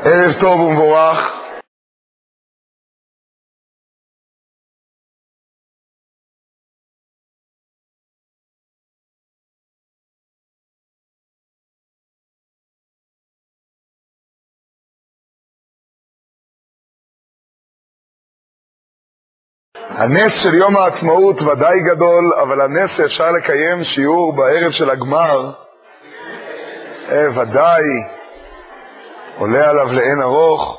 ערב טוב ומבורך. הנס של יום העצמאות ודאי גדול, אבל הנס שאפשר לקיים שיעור בערב של הגמר ודאי עולה עליו לאין ארוך.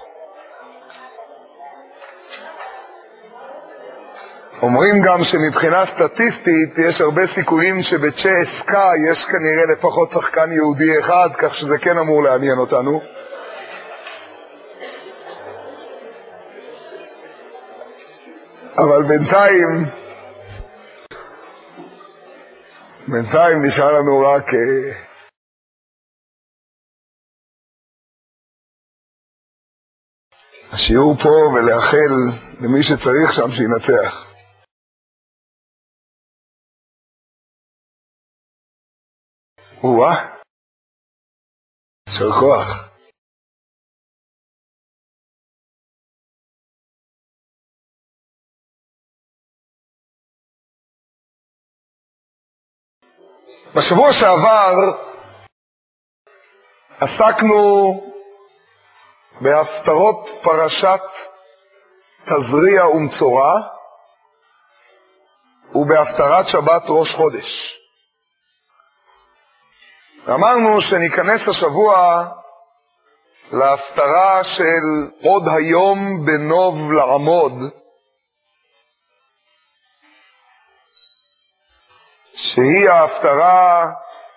אומרים גם שמבחינה סטטיסטית יש הרבה סיכויים שבצ'סקה יש כנראה לפחות שחקן יהודי אחד, כך שזה כן אמור לעניין אותנו. אבל בינתיים נשאר לנו רק השיעור פה ולאחל למי שצריך שם שינצח. יישר כוח. בשבוע שעבר עסקנו בהפטרות פרשת תזריע ומצורע ובהפטרת שבת ראש חודש. אמרנו שניכנס השבוע להפטרה של עוד היום בנוב לעמוד, שהיא ההפטרה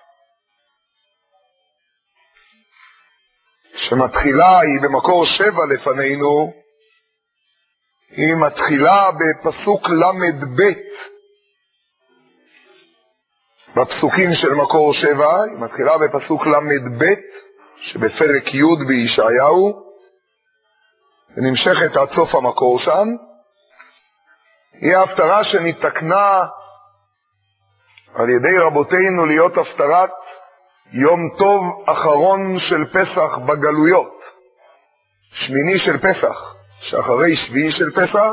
שמתחילה, היא במקור 7 לפנינו, היא מתחילה בפסוק למד ב' בפסוקים של מקור 7, היא מתחילה בפסוק למד ב' שבפרק י' בישעיהו, ונמשכת עד סוף המקור שם. היא ההפטרה שנתקנה על ידי רבותינו להיות הפטרת יום טוב אחרון של פסח בגלויות, שמיני של פסח, שאחרי שביעי של פסח.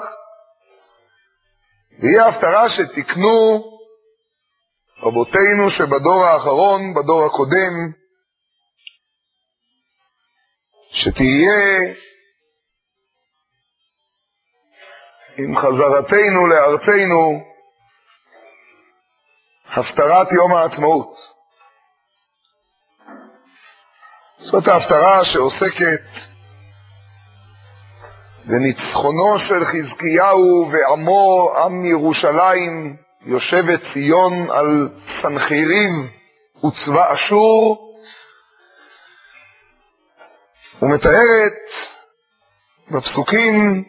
והיא ההפטרה שתקנו רבותינו שבדור האחרון, בדור הקודם, שתהיה עם חזרתנו לארצנו הפטרת יום העצמאות. זאת ההפטרה שעוסקת בניצחונו של חזקיהו ועמו, עם ירושלים, יושבת ציון על סנחריב וצבא אשור, ומתארת בפסוקים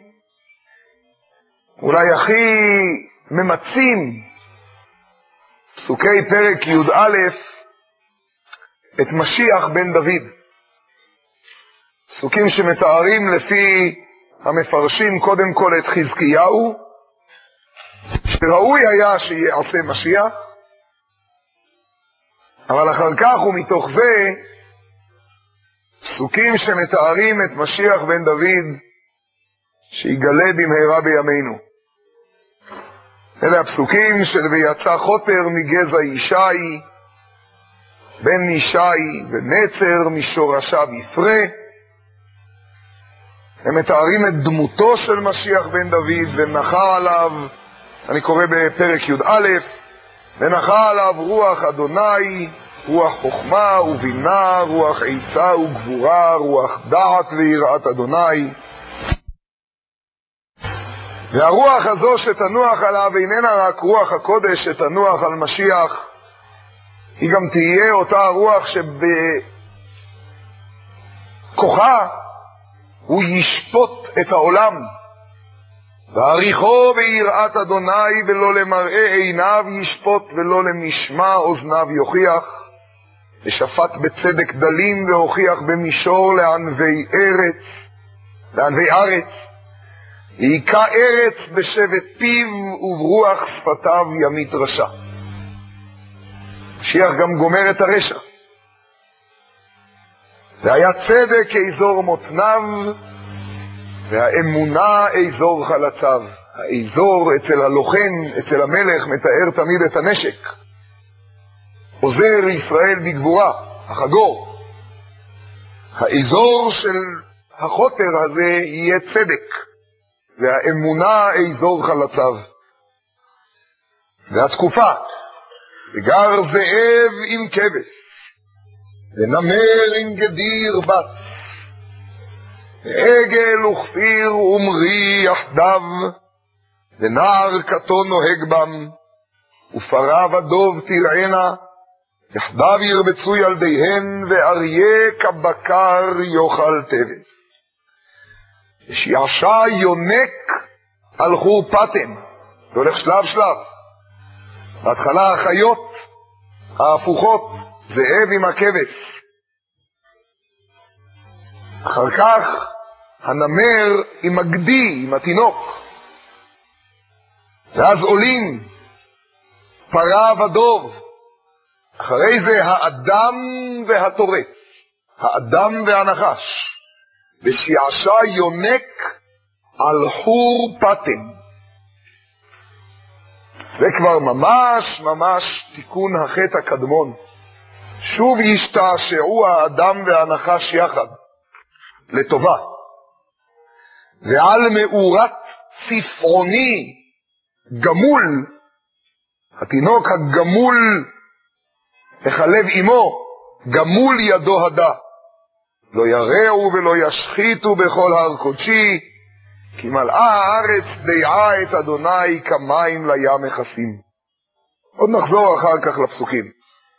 אולי הכי ממצים, פסוקי פרק י"א, את משיח בן דוד. פסוקים שמתארים לפי המפרשים קודם כל את חזקיהו, שראוי היה שיעשה משיח, אבל אחר כך ומתוך זה פסוקים שמתארים את משיח בן דוד שיגלה במהרה בימינו. אלה הפסוקים של ויצא חוטר מגזע ישי, בן ישי ונצר משורשיו יפרה. הם מתארים את דמותו של משיח בן דוד, ונחה עליו, אני קורא בפרק י"א, ונחה עליו רוח אדוני, רוח חוכמה ובינה, רוח עצה וגבורה, רוח דעת ויראת אדוני. והרוח הזו שתנוח עליו איננה רק רוח הקודש שתנוח על משיח, היא גם תהיה אותה הרוח שבכוחה הוא ישפוט את העולם. ועריכו ביראת אדוני ולא למראה עיניו ישפוט ולא למשמע אוזניו יוכיח. ושפט בצדק דלים והוכיח במישור לענבי ארץ. והיכה ארץ בשבט פיו וברוח שפתיו ימית רשע. משיח גם גומר את הרשע. והיה צדק כאזור מותניו, והאמונה אזור חלציו. האזור אצל הלוחם, אצל המלך, מתאר תמיד את הנשק. עוזר ישראל בגבורה, החגור. האזור של החותר הזה יהיה צדק, והאמונה אזור חלציו. והתקופה, וגר זאב עם כבש, ונמר עם גדיר בת, ועגל וכפיר ומרי יחדיו, ונער קטון נוהג בם, ופרה ודוב תרענה, יחדיו ירבצו ילדיהן, ואריה כבקר יאכל תבן. ושיעשע יונק על חורפתם. זה הולך שלב שלב. בהתחלה החיות ההפוכות, זאב עם הכבש. אחר כך הנמר עם הגדי, עם התינוק. ואז עולים פרה ודוב. אחרי זה האדם והטורף, האדם והנחש. ושיעשע יונק על חור פטן. זה כבר ממש תיקון החטא הקדמון. שוב ישתעשעו האדם והנחש יחד, לטובה. ועל מאורת צפרוני גמול, התינוק הגמול החלב עמו, גמול ידו הדה. לא יראו ולא ישחיתו בכל הר קודשי, כי מלאה הארץ דעה את אדוני כמים לים מכסים. עוד נחזור אחר כך לפסוקים.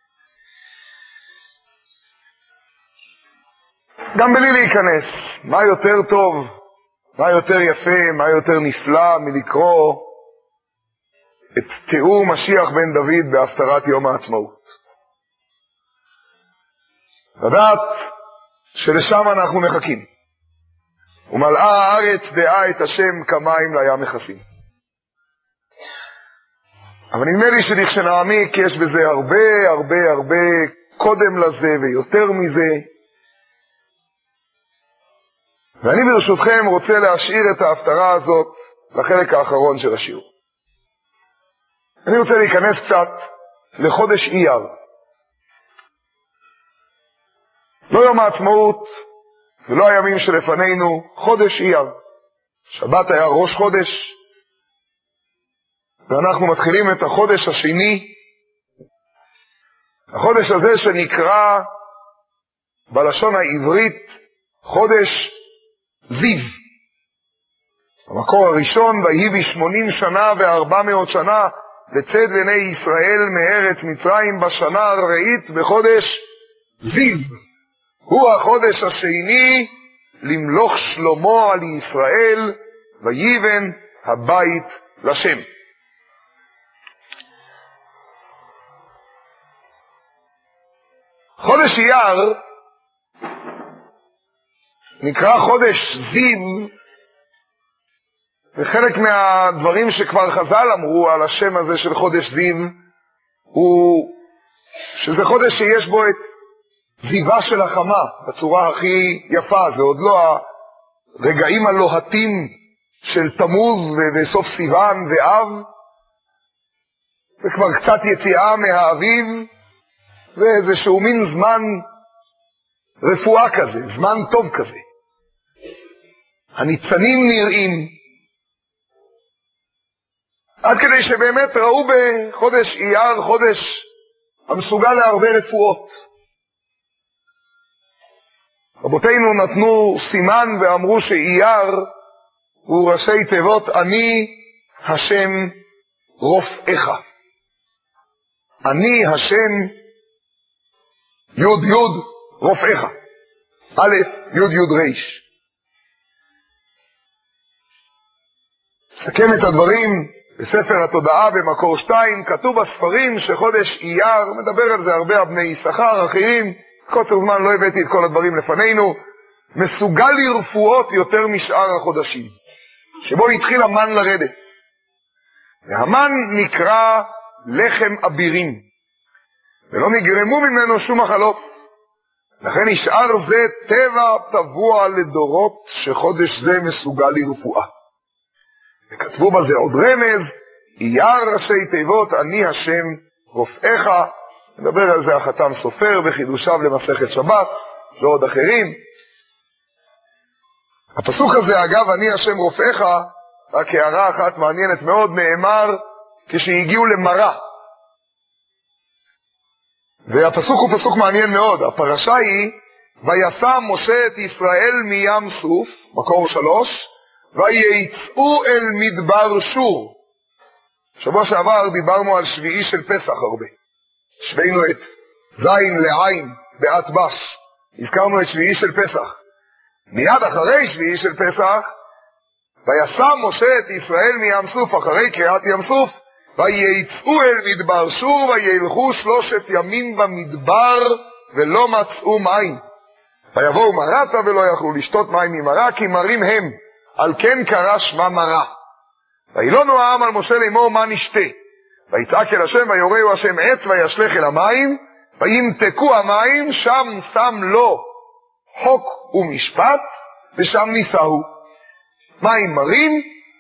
גם בלי להיכנס, מה יותר טוב, מה יותר יפה, מה יותר נפלא מלקרוא את תיאור משיח בן דוד בהפטרת יום העצמאות. לדעת שלשם אנחנו מחכים. ומלאה הארץ דעה את השם כמים לים מכסים. אבל נדמה לי שלכשנעמיק יש בזה הרבה קודם לזה ויותר מזה. ואני ברשותכם רוצה להשאיר את ההפטרה הזאת לחלק האחרון של השיעור. אני רוצה להיכנס קצת לחודש אייר. לא יום העצמאות ולא הימים שלפנינו, חודש אייר. שבת היה ראש חודש, ואנחנו מתחילים את החודש השני. החודש הזה שנקרא בלשון העברית חודש זיו. המקור הראשון, ויהי 80 שנה ו400 שנה לצאת בני ישראל מארץ מצרים בשנה הרביעית בחודש זיו. הוא החודש השני למלוך שלמה על ישראל, ויבן הבית לשם. חודש אייר נקרא חודש זיו, וחלק מהדברים שכבר חז"ל אמרו על השם הזה של חודש זיו הוא שזה חודש שיש בו את זיווה של החמה בצורה הכי יפה. זה עוד לא הרגעים הלוהטים של תמוז וסוף סיוון ואב, זה כבר קצת יציאה מהאביב, זה איזשהו מין זמן רפואה כזה, זמן טוב כזה. הניצנים נראים, עד כדי שבאמת ראו בחודש אייר חודש המסוגל להרבה רפואות. רבותינו נתנו סימן ואמרו שאייר הוא ראשי תיבות אני השם רופאך. אני השם יוד יוד רופאך. א' יוד יוד ריש. סכם את הדברים בספר התודעה במקור 2, כתוב בספרים שחודש אייר, מדבר על זה הרבה בני יששכר, אחרים, קוצר זמן לא הבאתי את כל הדברים לפנינו, מסוגל לרפואות יותר משאר החודשים, שבו התחיל המן לרדת. והמן נקרא לחם אבירים, ולא נגרמו ממנו שום מחלות. לכן נשאר זה טבע טבוע לדורות שחודש זה מסוגל לרפואה. וכתבו בזה עוד רמז, אייר ראשי תיבות אני השם רופאיך. נדבר על זה החתם סופר בחידושיו למסכת שבת ועוד אחרים. הפסוק הזה, אגב, אני השם רופאיך, רק הערה אחת מעניינת מאוד, נאמר כשהגיעו למראה. והפסוק הוא פסוק מעניין מאוד. הפרשה היא, וישא משה את ישראל מים סוף, מקור 3, ויצאו אל מדבר שור. שבוע שעבר דיברנו על שביעי של פסח הרבה. שווינו את זין לעין בעת בש. הזכרנו את שביעי של פסח. מיד אחרי שביעי של פסח, וישא משה את ישראל מים סוף, אחרי קריאת ים סוף, ויצאו אל מדבר שור, וילכו 3 ימים במדבר, ולא מצאו מים. ויבואו מרתה ולא יכלו לשתות מים ממרה, כי מרים הם. על כן קרא שמה מרה. וילונו העם על משה לאמור מה נשתה. ויצעק אל השם, ויורהו השם עץ, וישלך אל המים, וימתקו המים, שם שם לו חוק ומשפט, ושם נישאו. מים מרים,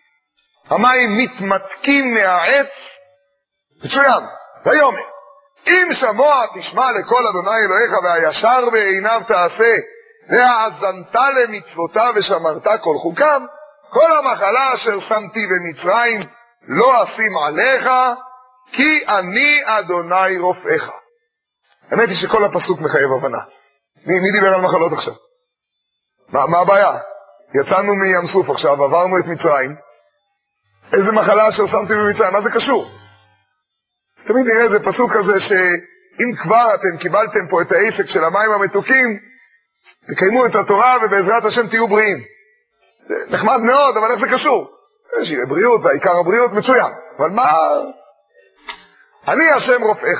המים מתמתקים מהעץ, מצוין, ויאמר, אם שמוע תשמע לקול אדוני אלוהיך, והישר בעיניו תעשה, והאזנת למצוותיו ושמרת כל חוקיו, כל המחלה אשר שמתי במצרים לא אשים עליך, כי אני אדוני רופאיך. האמת היא שכל הפסוק מחייב הבנה. מי דיבר על מחלות עכשיו? מה הבעיה? יצאנו מים סוף עכשיו, עברנו את מצרים. איזה מחלה אשר שמתי במצרים? מה זה קשור? תמיד נראה איזה פסוק כזה שאם כבר אתם קיבלתם פה את העסק של המים המתוקים, תקיימו את התורה ובעזרת השם תהיו בריאים. זה נחמד מאוד, אבל איך זה קשור? יש בריאות, והעיקר הבריאות מצוין. אבל מה? אני השם רופאיך.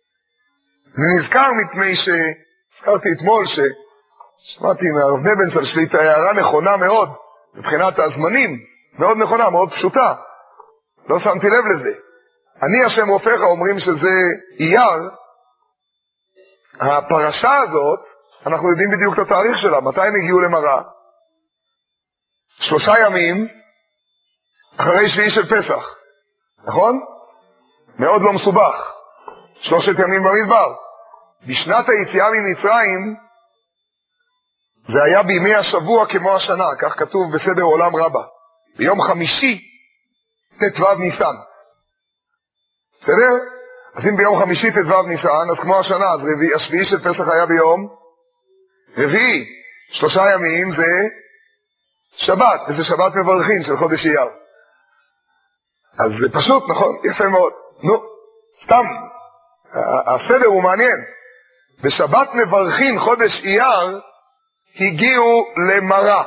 נזכר מפני הזכרתי אתמול שמעתי מהרב נבנצל שלי את ההערה נכונה מאוד, מבחינת הזמנים, מאוד נכונה, מאוד פשוטה. לא שמתי לב לזה. אני השם רופאיך, אומרים שזה אייר. הפרשה הזאת, אנחנו יודעים בדיוק את התאריך שלה, מתי הם הגיעו למראה? 3 ימים אחרי שביעי של פסח, נכון? מאוד לא מסובך. 3 ימים במדבר. בשנת היציאה ממצרים, זה היה בימי השבוע כמו השנה, כך כתוב בסדר עולם רבה. ביום חמישי, ט"ו ניסן. בסדר? אז אם ביום חמישי ט"ו ניסן, אז כמו השנה, אז השביעי של פסח היה ביום רביעי. 3 ימים זה שבת, וזה שבת מברכין של חודש אייר. אז זה פשוט, נכון? יפה מאוד. נו, סתם, הסדר הוא מעניין. בשבת מברכין חודש אייר, הגיעו למראה.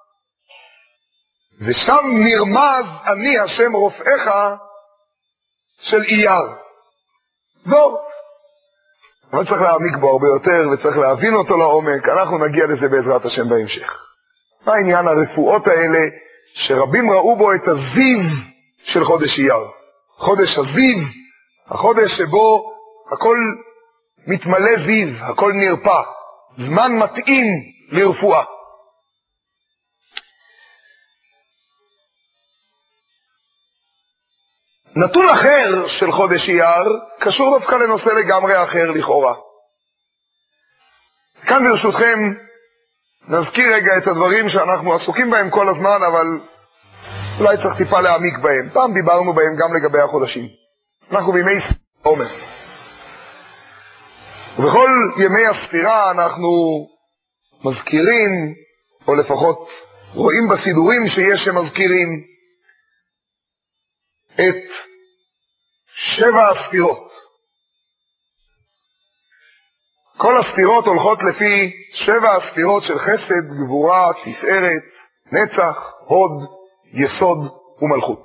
ושם נרמז אני השם רופאיך של אייר. זהו. אבל צריך להעמיק בו הרבה יותר, וצריך להבין אותו לעומק. אנחנו נגיע לזה בעזרת השם בהמשך. מה העניין הרפואות האלה, שרבים ראו בו את הזיו של חודש אייר. חודש הזיו, החודש שבו הכל מתמלא זיו, הכל נרפא. זמן מתאים לרפואה. נתון אחר של חודש אייר קשור דווקא לנושא לגמרי אחר לכאורה. כאן ברשותכם נזכיר רגע את הדברים שאנחנו עסוקים בהם כל הזמן, אבל אולי צריך טיפה להעמיק בהם. פעם דיברנו בהם גם לגבי החודשים. אנחנו בימי עומר. ובכל ימי הספירה אנחנו מזכירים, או לפחות רואים בסידורים שיש שמזכירים את 7 הספירות. כל הספירות הולכות לפי 7 הספירות של חסד, גבורה, תפארת, נצח, הוד, יסוד ומלכות.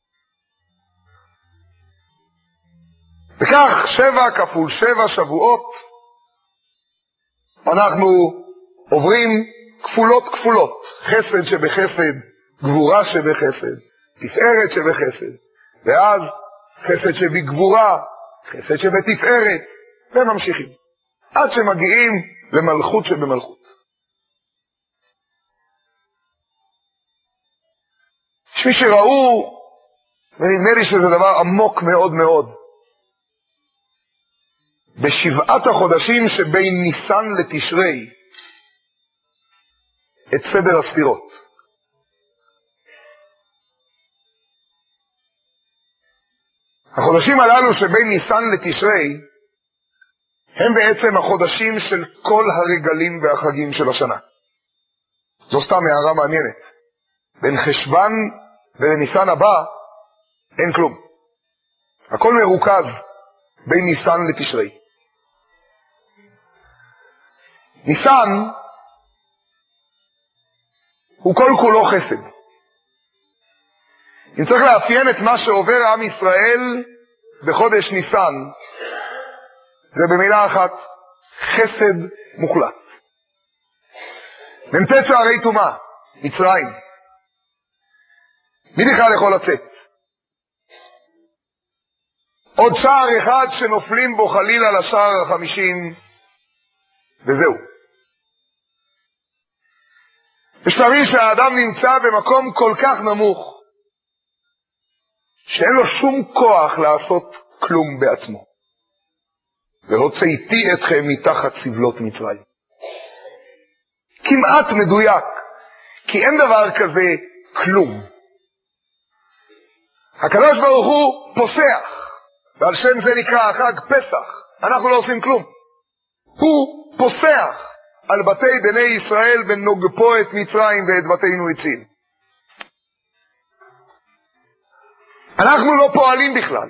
וכך 7 כפול 7 שבועות אנחנו עוברים כפולות כפולות. חסד שבחסד, גבורה שבחסד, תפארת שבחסד, ואז חסד שבגבורה, חסד שבתפארת, וממשיכים. עד שמגיעים למלכות שבמלכות. יש מי שראו, ונדמה לי שזה דבר עמוק מאוד מאוד, בשבעת החודשים שבין ניסן לתשרי, את סדר הספירות. החודשים הללו שבין ניסן לתשרי, הם בעצם החודשים של כל הרגלים והחגים של השנה. זו סתם הערה מעניינת. בין חשבן ולניסן הבא, אין כלום. הכל מרוכז בין ניסן לתשרי. ניסן הוא כל כולו חסד. אם צריך לאפיין את מה שעובר עם ישראל בחודש ניסן, זה במילה אחת, חסד מוחלט. מ"ט שערי טומאה, מצרים. מי בכלל יכול לצאת? עוד שער אחד שנופלים בו חלילה לשער ה-50, וזהו. בשלבים שהאדם נמצא במקום כל כך נמוך, שאין לו שום כוח לעשות כלום בעצמו. והוצאתי אתכם מתחת סבלות מצרים. כמעט מדויק, כי אין דבר כזה כלום. הקדוש ברוך הוא פוסח, ועל שם זה נקרא החג פסח. אנחנו לא עושים כלום. הוא פוסח על בתי בני ישראל ונוגפו את מצרים ואת בתינו הציל. אנחנו לא פועלים בכלל.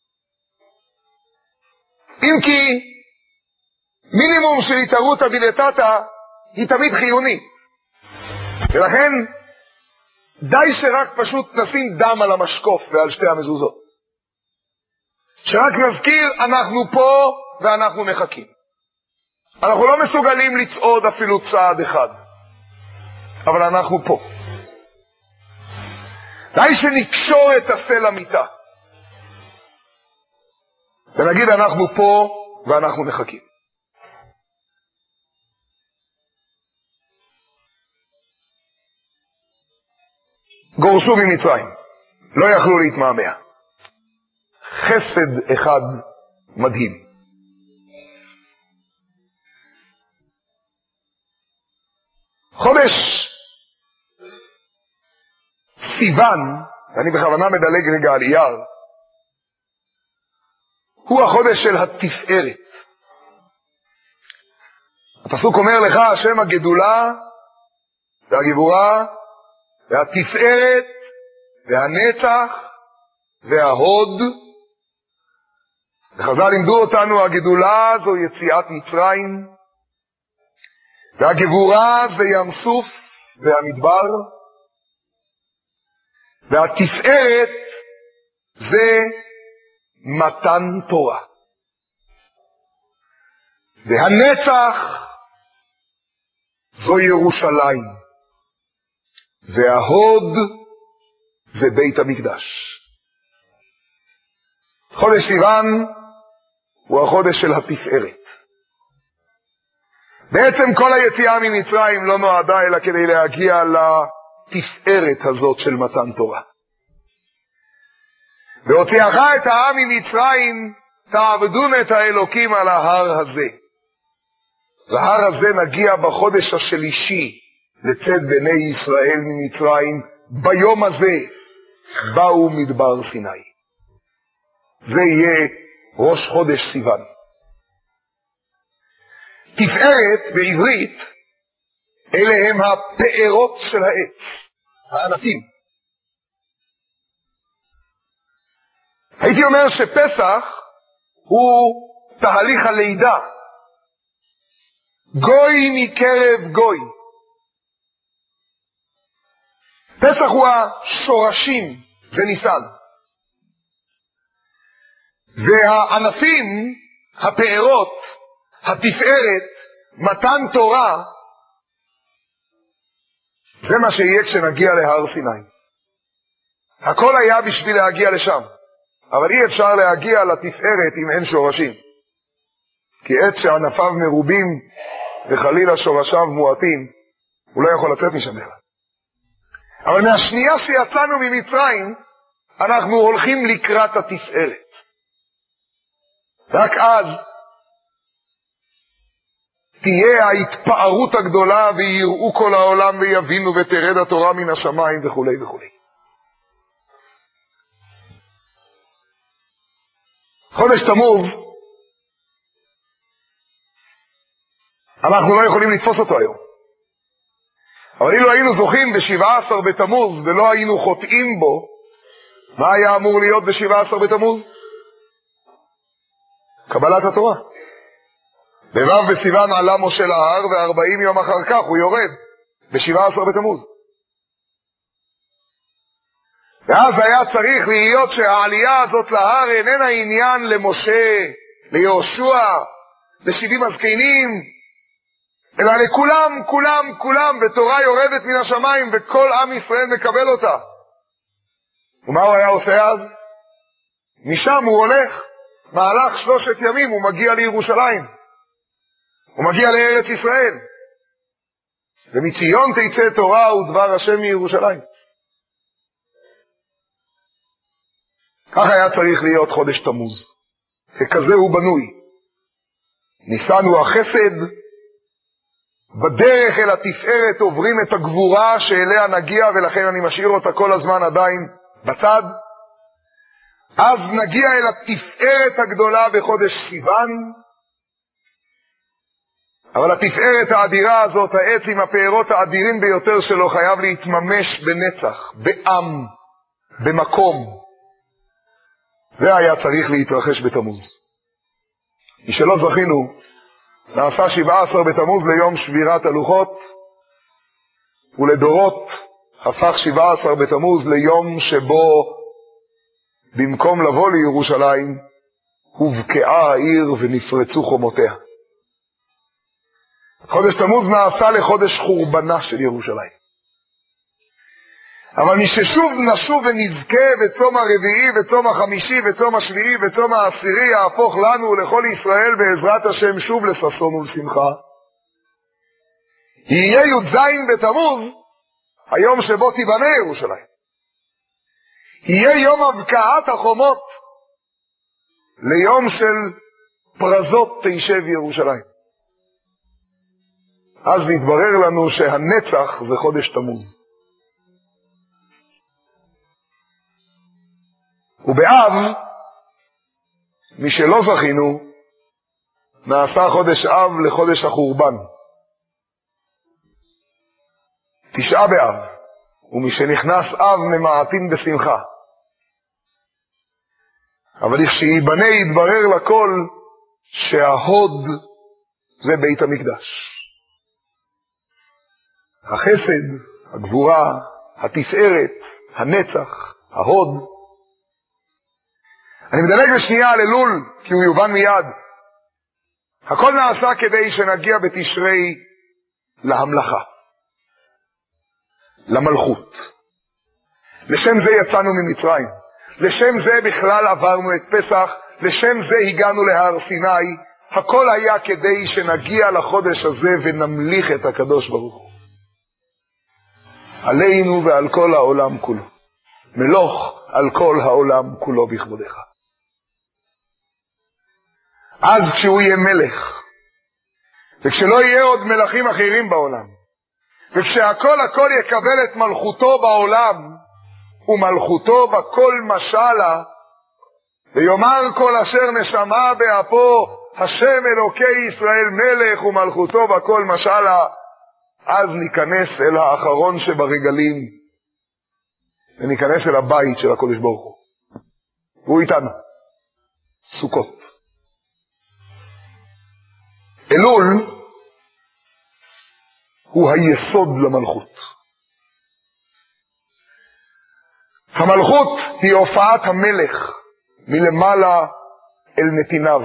אם כי מינימום של התערותא דילתתא היא תמיד חיונית. ולכן די שרק פשוט נשים דם על המשקוף ועל שתי המזוזות. שרק נזכיר אנחנו פה ואנחנו מחכים. אנחנו לא מסוגלים לצעוד אפילו צעד אחד. אבל אנחנו פה. די שנקשור את הסלע מיטה. ונגיד אנחנו פה ואנחנו מחכים. גורשו ממצרים. לא יכלו להתמהמה. חסד אחד מדהים. חודש סיוון, אני בכוונה מדלג רגע על אייר, הוא החודש של התפארת. הפסוק אומר לך, השם הגדולה והגבורה והתפארת והנצח וההוד. וחז"ל לימדו אותנו, הגדולה זו יציאת מצרים, והגבורה זה ים סוף והמדבר, והתפארת זה מתן תורה. והנצח זו ירושלים. וההוד זה בית המקדש. חודש סיוון הוא החודש של התפארת. בעצם כל היציאה ממצרים לא נועדה אלא כדי להגיע לתפארת הזאת של מתן תורה. והוציאך את העם ממצרים, תעבדון את האלוקים על ההר הזה. וההר הזה נגיע בחודש השלישי לצאת בני ישראל ממצרים. ביום הזה באו מדבר סיני. זה יהיה ראש חודש סיוון. תפארת בעברית אלה הם הפארות של העץ, הענפים. הייתי אומר שפסח הוא תהליך הלידה. גוי מקרב גוי. פסח הוא השורשים וניסן. והענפים, הפארות, התפארת, מתן תורה, זה מה שיהיה כשנגיע להר סיני. הכל היה בשביל להגיע לשם, אבל אי אפשר להגיע לתפארת אם אין שורשים. כי עץ שענפיו מרובים וחלילה שורשיו מועטים, הוא לא יכול לצאת משם בכלל. אבל מהשנייה שיצאנו ממצרים, אנחנו הולכים לקראת התפארת. רק אז תהיה ההתפארות הגדולה, ויראו כל העולם ויבינו, ותרד התורה מן השמיים וכו' וכו'. חודש תמוז, אנחנו לא יכולים לתפוס אותו היום. אבל אילו היינו זוכים ב-17 בתמוז ולא היינו חוטאים בו, מה היה אמור להיות ב-17 בתמוז? קבלת התורה. בו' בסיוון עלה משה להר, ו40 יום אחר כך הוא יורד ב-17 בתמוז. ואז היה צריך להיות שהעלייה הזאת להר איננה עניין למשה, ליהושע, ל70 הזקנים, אלא לכולם, כולם, ותורה יורדת מן השמיים, וכל עם ישראל מקבל אותה. ומה הוא היה עושה אז? משם הוא הולך, מהלך 3 ימים, הוא מגיע לירושלים. הוא מגיע לארץ ישראל. ומציון תצא תורה ודבר השם מירושלים. כך היה צריך להיות חודש תמוז. וכזה הוא בנוי. ניסנו החסד, בדרך אל התפארת עוברים את הגבורה שאליה נגיע, ולכן אני משאיר אותה כל הזמן עדיין בצד. אז נגיע אל התפארת הגדולה בחודש סיוון, אבל התפארת האדירה הזאת, העץ עם הפירות האדירים ביותר שלו, חייב להתממש בנצח, בעם, במקום. זה היה צריך להתרחש בתמוז. משלא זכינו, נעשה 17 בתמוז ליום שבירת הלוחות, ולדורות הפך 17 בתמוז ליום שבו במקום לבוא לירושלים, הובקעה העיר ונפרצו חומותיה. חודש תמוז נעשה לחודש חורבנה של ירושלים. אבל מששוב נשוב ונזכה וצום הרביעי וצום החמישי וצום השביעי וצום העשירי יהפוך לנו לכל ישראל בעזרת השם שוב לששון ולשמחה. יהיה י"ז בתמוז, היום שבו תיבנה ירושלים. יהיה יום הבקעת החומות, ליום של פרזות תישב ירושלים. אז נתברר לנו שהנצח זה חודש תמוז. ובאב, משלא זכינו, נעשה חודש אב לחודש החורבן. 9 באב, ומשנכנס אב ממעטים בשמחה. אבל כשיבנה יתברר לכל שההוד זה בית המקדש. החסד, הגבורה, התפארת, הנצח, ההוד. אני מדלג לשנייה על אלול, כי הוא יובן מיד. הכל נעשה כדי שנגיע בתשרי להמלכה, למלכות. לשם זה יצאנו ממצרים. לשם זה בכלל עברנו את פסח. לשם זה הגענו להר סיני. הכל היה כדי שנגיע לחודש הזה ונמליך את הקדוש ברוך הוא. עלינו ועל כל העולם כולו. מלוך על כל העולם כולו בכבודך. אז כשהוא יהיה מלך, וכשלא יהיה עוד מלכים אחרים בעולם, וכשהכל יקבל את מלכותו בעולם, ומלכותו בכל משלה, ויאמר כל אשר נשמה באפו, השם אלוקי ישראל מלך ומלכותו בכל משלה, אז ניכנס אל האחרון שברגלים, וניכנס אל הבית של הקדוש ברוך הוא. והוא איתנו. סוכות. אלול הוא היסוד למלכות. המלכות היא הופעת המלך מלמעלה אל נתיניו.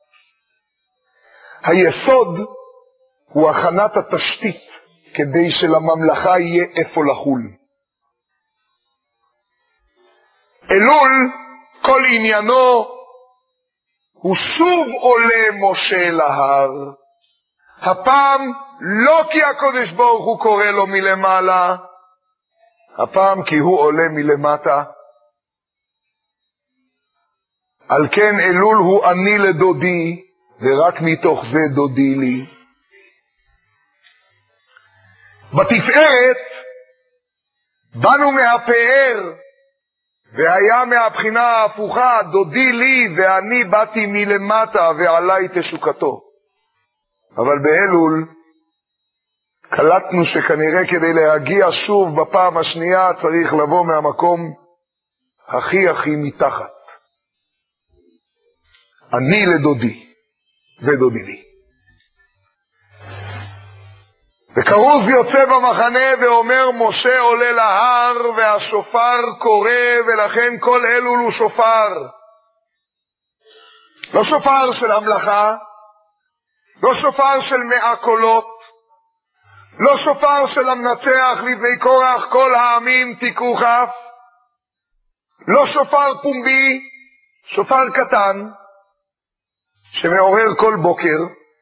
היסוד הוא הכנת התשתית כדי שלממלכה יהיה איפה לחול. אלול, כל עניינו הוא שוב עולה משה להר, הפעם לא כי הקדוש ברוך הוא קורא לו מלמעלה, הפעם כי הוא עולה מלמטה. על כן אלול הוא אני לדודי, ורק מתוך זה דודי לי. בתפארת באנו מהפאר, והיה מהבחינה ההפוכה, דודי לי ואני באתי מלמטה ועליי תשוקתו. אבל באלול קלטנו שכנראה כדי להגיע שוב בפעם השנייה צריך לבוא מהמקום הכי הכי מתחת. אני לדודי ודודי לי. וכרוז יוצא במחנה ואומר משה עולה להר והשופר קורא, ולכן כל אלול הוא שופר. לא שופר של המלאכה, לא שופר של 100 קולות, לא שופר של המנצח לבני קורח כל העמים תיקו כף, לא שופר פומבי, שופר קטן שמעורר כל בוקר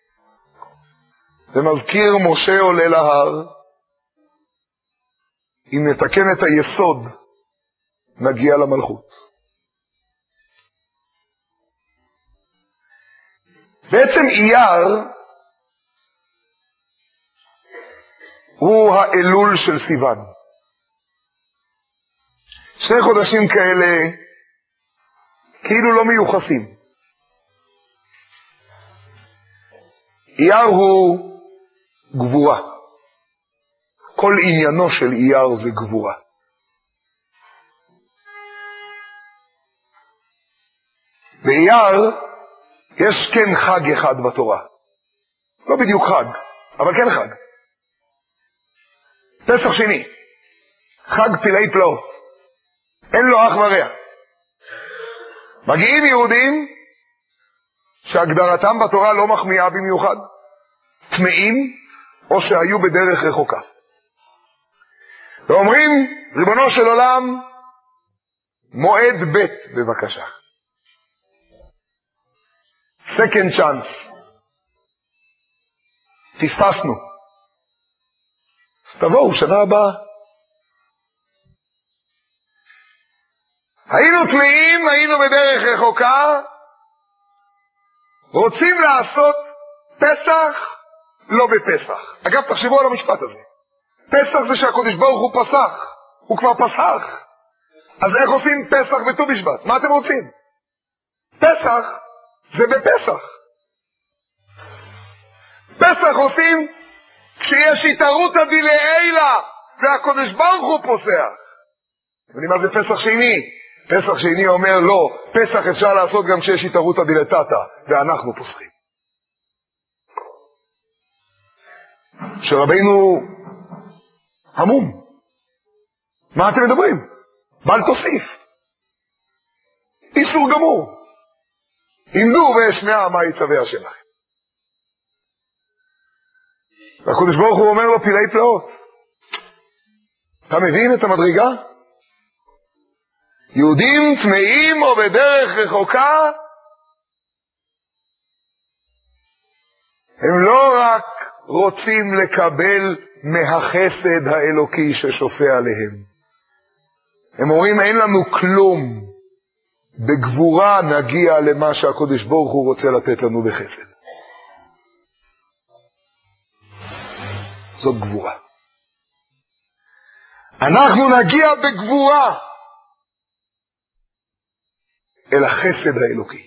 ומזכיר משה עולה להר. אם נתקן את היסוד נגיע למלכות. בעצם אייר הוא האלול של סיוון. 2 חודשים כאלה כאילו לא מיוחסים. אייר הוא גבורה. כל עניינו של אייר זה גבורה. באייר יש כן חג אחד בתורה. לא בדיוק חג, אבל כן חג. פסח שני. חג פלאי פלאות. אין לו אח ורע. מגיעים יהודים שהגדרתם בתורה לא מחמיאה במיוחד. טמאים או שהיו בדרך רחוקה. ואומרים, ריבונו של עולם, מועד ב' בבקשה. second chance. תספסנו. אז תבואו שנה הבאה. היינו טמאים, היינו בדרך רחוקה, רוצים לעשות פסח לא בפסח. אגב, תחשבו על המשפט הזה. פסח זה שהקדוש ברוך הוא פסח. הוא כבר פסח. אז איך עושים פסח בט"ו בשבט? מה אתם רוצים? פסח זה בפסח. פסח עושים כשיש התערותא דלעילא והקדוש ברוך הוא פוסח. אבל מה זה פסח שני? פסח שני אומר לא, פסח אפשר לעשות גם כשיש התערותא דלתתא ואנחנו פוסחים. שרבינו המום. מה אתם מדברים? בל תוסיף. איסור גמור. עמדו ואשמעה מה יצווה השם לכם. והקדוש ברוך הוא אומר לו פלאי פלאות. אתה מבין את המדרגה? יהודים טמאים או בדרך רחוקה, הם לא רק רוצים לקבל מהחסד האלוקי ששופע עליהם. הם אומרים אין לנו כלום, בגבורה נגיע למה שהקדוש ברוך הוא רוצה לתת לנו בחסד. זאת גבורה. אנחנו נגיע בגבורה אל החסד האלוקי.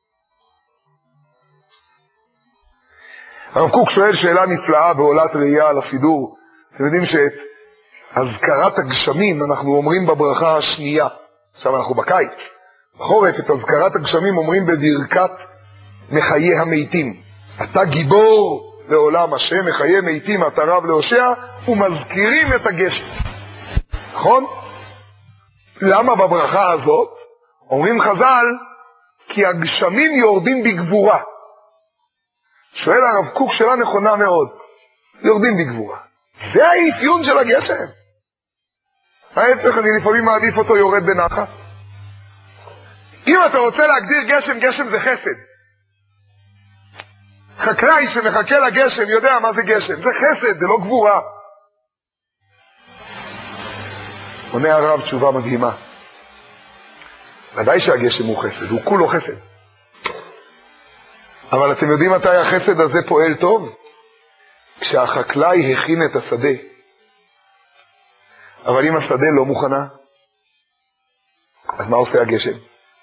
הרב קוק שואל שאלה נפלאה בעולת ראייה על הסידור. אתם יודעים שאת הזכרת הגשמים אנחנו אומרים בברכה השנייה. עכשיו אנחנו בקיץ. בחורף את הזכרת הגשמים אומרים בברכת מחיי המתים. אתה גיבור לעולם השם, מחיי מתים אתה רב להושע, ומזכירים את הגשם. נכון? למה בברכה הזאת? אומרים חז"ל, כי הגשמים יורדים בגבורה. שואל הרב קוק שאלה נכונה מאוד. יורדים בגבורה. זה האפיון של הגשם. ההפך, אני לפעמים מעדיף אותו יורד בנחת. אם אתה רוצה להגדיר גשם, גשם זה חסד. חקלאי שמחכה לגשם יודע מה זה גשם, זה חסד, זה לא גבורה. עונה הרב תשובה מדהימה. ודאי שהגשם הוא חסד, הוא כולו חסד. אבל אתם יודעים מתי החסד הזה פועל טוב? כשהחקלאי הכין את השדה. אבל אם השדה לא מוכנה, אז מה עושה הגשם?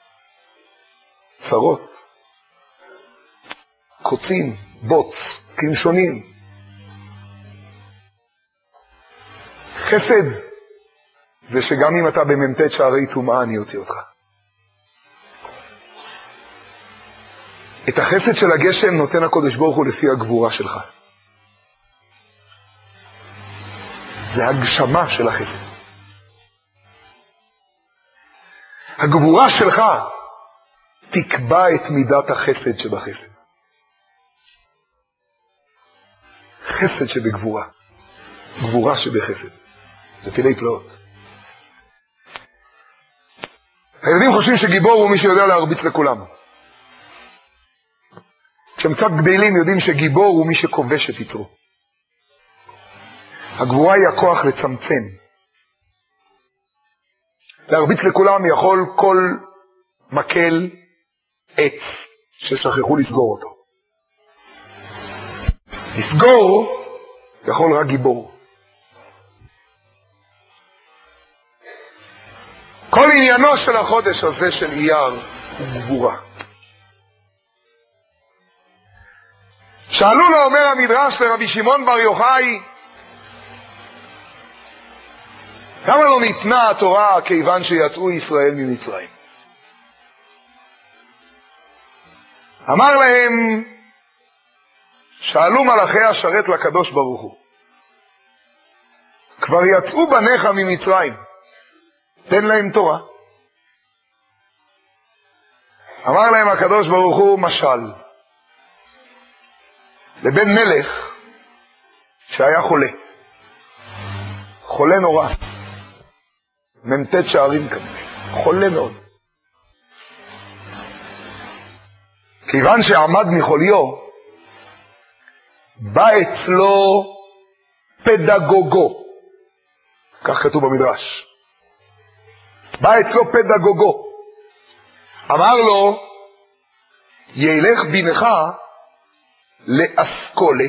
צרות, קוצים, בוץ, קמשונים. חסד זה שגם אם אתה במ"ט שערי טומאה אני אוציא אותך. את החסד של הגשם נותן הקדוש ברוך הוא לפי הגבורה שלך. זה הגשמה של החסד. הגבורה שלך תקבע את מידת החסד שבחסד. חסד שבגבורה, גבורה שבחסד. זה פלאי פלאות. הילדים חושבים שגיבור הוא מי שיודע להרביץ לכולם. כשהם קצת גדלים יודעים שגיבור הוא מי שכובש את יצרו. הגבורה היא הכוח לצמצם. להרביץ לכולם יכול כל מקל עץ ששכחו לסגור אותו. לסגור יכול רק גיבור. כל עניינו של החודש הזה של אייר הוא גבורה. שאלו לו, אומר המדרש לרבי שמעון בר יוחאי, למה לא ניתנה התורה כיוון שיצאו ישראל ממצרים? אמר להם, שאלו מלאכי השרת לקדוש ברוך הוא, כבר יצאו בניך ממצרים, תן להם תורה. אמר להם הקדוש ברוך הוא, משל לבן מלך שהיה חולה, חולה נורא, מ"ט שערים כנראה, חולה מאוד. כיוון שעמד מחוליו, בא אצלו פדגוגו, כך כתוב במדרש, בא אצלו פדגוגו, אמר לו, ילך בנך לאסכולה,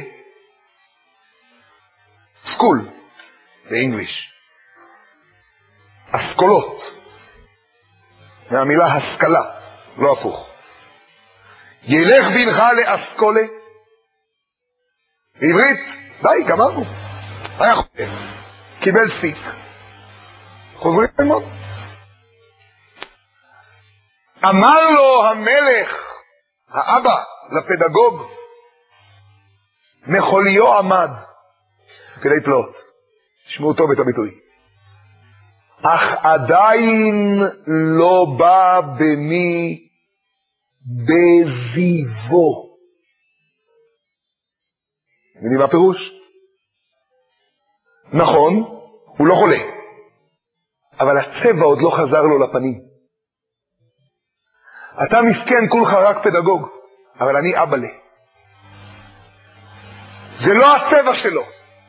סקול באנגליש, אסכולות, מהמילה השכלה, לא הפוך. ילך בנך לאסכולה, בעברית, די, גמרנו. היה חולה, קיבל סיק, חוזרים ללמוד. אמר לו המלך, האבא, לפדגוג, מחוליו עמד, זה פלאי פלאות, תשמעו טוב את הביטוי, אך עדיין לא בא בני בזיבו. יודעים מה פירוש? נכון, הוא לא חולה, אבל הצבע עוד לא חזר לו לפנים. אתה מסכן, כולך רק פדגוג, אבל אני אבא לי. זה לא הצבע שלו.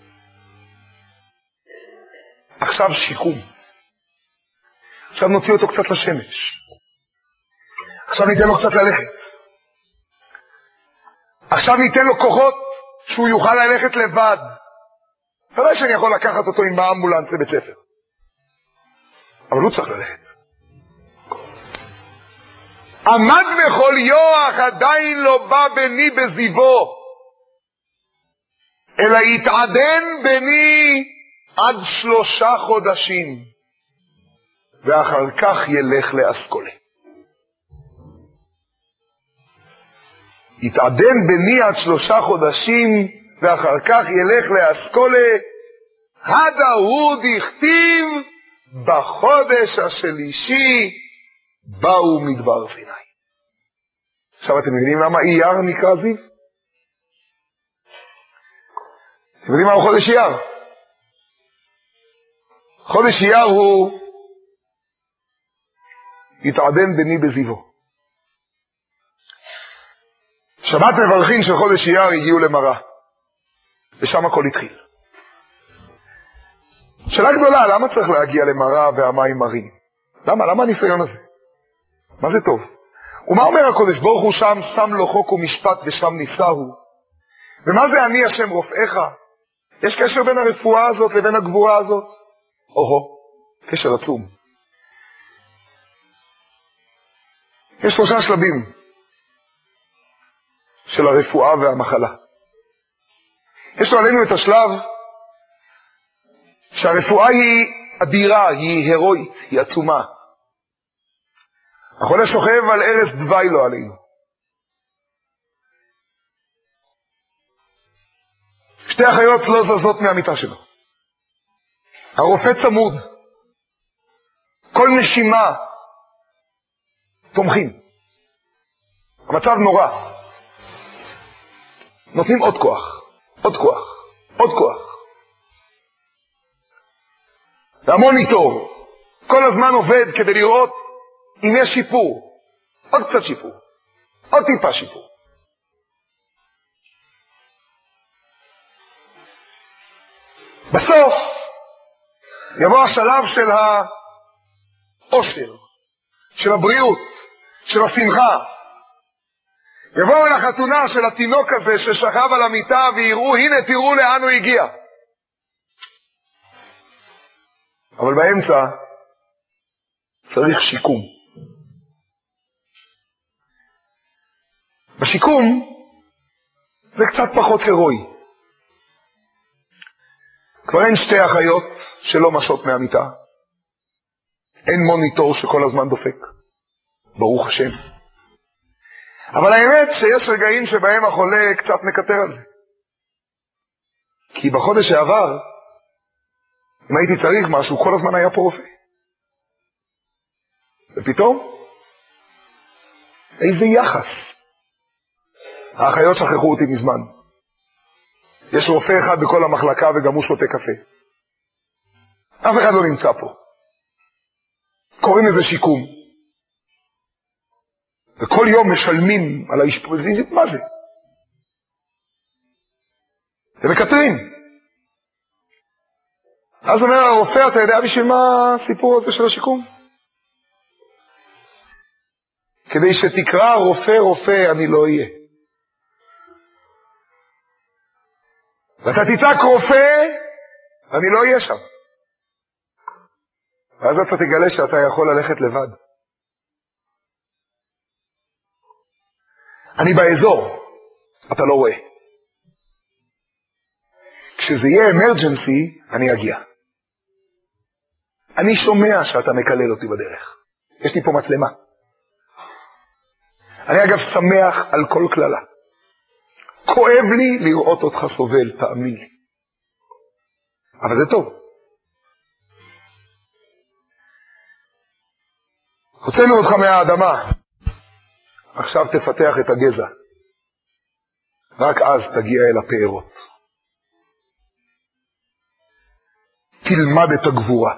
עכשיו שיקום. עכשיו נוציא אותו קצת לשמש. עכשיו ניתן לו קצת ללכת. עכשיו ניתן לו כוחות שהוא יוכל ללכת לבד. לא שאני יכול לקחת אותו עם האמבולנס לבית ספר. אבל הוא צריך ללכת. עמד מחוליו, אך עדיין לא בא בני בזיבו, אלא יתעדן בני עד 3 חודשים, ואחר כך ילך לאסכולה. יתעדן בני עד 3 חודשים, ואחר כך ילך לאסכולה, הדה הוא דכתיב, בחודש השלישי באו מדבר סיני. עכשיו אתם מבינים למה אייר נקרא זיו? אתם יודעים מהו חודש אייר? חודש אייר הוא יתעדן בני בזיבו. שבת מברכין של חודש אייר הגיעו למראה, ושם הכל התחיל. שאלה גדולה, למה צריך להגיע למראה והמים מרים? למה הניסיון הזה? מה זה טוב? ומה אומר הקודש ברוך הוא שם לו חוק ומשפט ושם ניסהו? ומה זה אני השם רופאיך? יש קשר בין הרפואה הזאת לבין הגבורה הזאת? קשר עצום. יש 3 שלבים של הרפואה והמחלה. יש עלינו את השלב שהרפואה היא אדירה, היא הירואית, היא עצומה. החולה שוכב על ערש דווי לא עלינו. שתי אחיות לא זזות מהמיטה שלו. הרופא צמוד. כל נשימה תומכים. המצב נורא. נותנים עוד כוח, עוד כוח, עוד כוח. והמוניטור כל הזמן עובד כדי לראות אם יש שיפור, עוד קצת שיפור, עוד טיפה שיפור. בסוף יבוא השלב של האושר, של הבריאות, של השמחה. יבואו לחתונה של התינוק הזה ששכב על המיטה ויראו, הנה תראו לאן הוא הגיע. אבל באמצע צריך שיקום. בשיקום זה קצת פחות הירואי. כבר אין שתי אחיות שלא משות מהמיטה. אין מוניטור שכל הזמן דופק. ברוך השם. אבל האמת שיש רגעים שבהם החולה קצת מקטר על זה. כי בחודש שעבר, אם הייתי צריך משהו, כל הזמן היה פה רופא. ופתאום, איזה יחס. האחיות שכחו אותי מזמן. יש רופא אחד בכל המחלקה וגם הוא שותה קפה. אף אחד לא נמצא פה. קוראים לזה שיקום. וכל יום משלמים על האשפוזית, מה זה? הם מקטרים. אז אומר הרופא, אתה יודע בשביל מה הסיפור הזה של השיקום? כדי שתקרא רופא, אני לא אהיה. ואתה תצעק רופא, אני לא אהיה שם. ואז אתה תגלה שאתה יכול ללכת לבד. אני באזור, אתה לא רואה. כשזה יהיה אמרג'נסי, אני אגיע. אני שומע שאתה מקלל אותי בדרך. יש לי פה מצלמה. אני אגב שמח על כל כללה. כואב לי לראות אותך סובל, תאמין לי. אבל זה טוב. הוצאנו אותך מהאדמה. עכשיו תפתח את הגזע. רק אז תגיע אל הפארות. תלמד את הגבורה.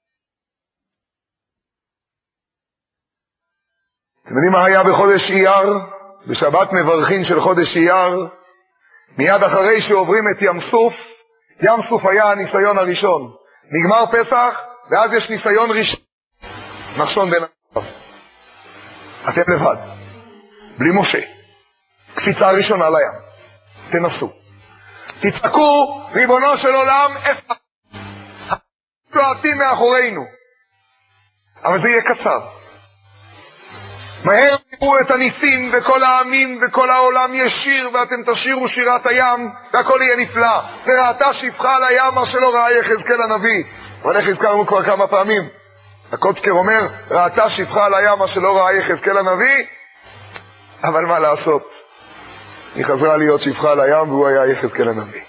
אתם יודעים מה היה בחודש אייר? בשבת מברכין של חודש אייר, מיד אחרי שעוברים את ים סוף, ים סוף היה הניסיון הראשון. נגמר פסח, ואז יש ניסיון ראשון. נחשון בין עכשיו. אתם לבד. בלי משה. קפיצה ראשונה לים. תנסו. תצעקו, ריבונו של עולם, איפה? צועטים מאחורינו. אבל זה יהיה קצר. מהר תראו את הניסים וכל העמים וכל העולם ישיר ואתם תשירו שירת הים והכל יהיה נפלא. וראתה שפחה על הים מה שלא ראה יחזקאל הנביא. אבל איך הזכרנו כבר כמה פעמים? הקוצקר אומר, ראתה שפחה על הים מה שלא ראה יחזקאל הנביא, אבל מה לעשות? היא חזרה להיות שפחה על הים והוא היה יחזקאל הנביא.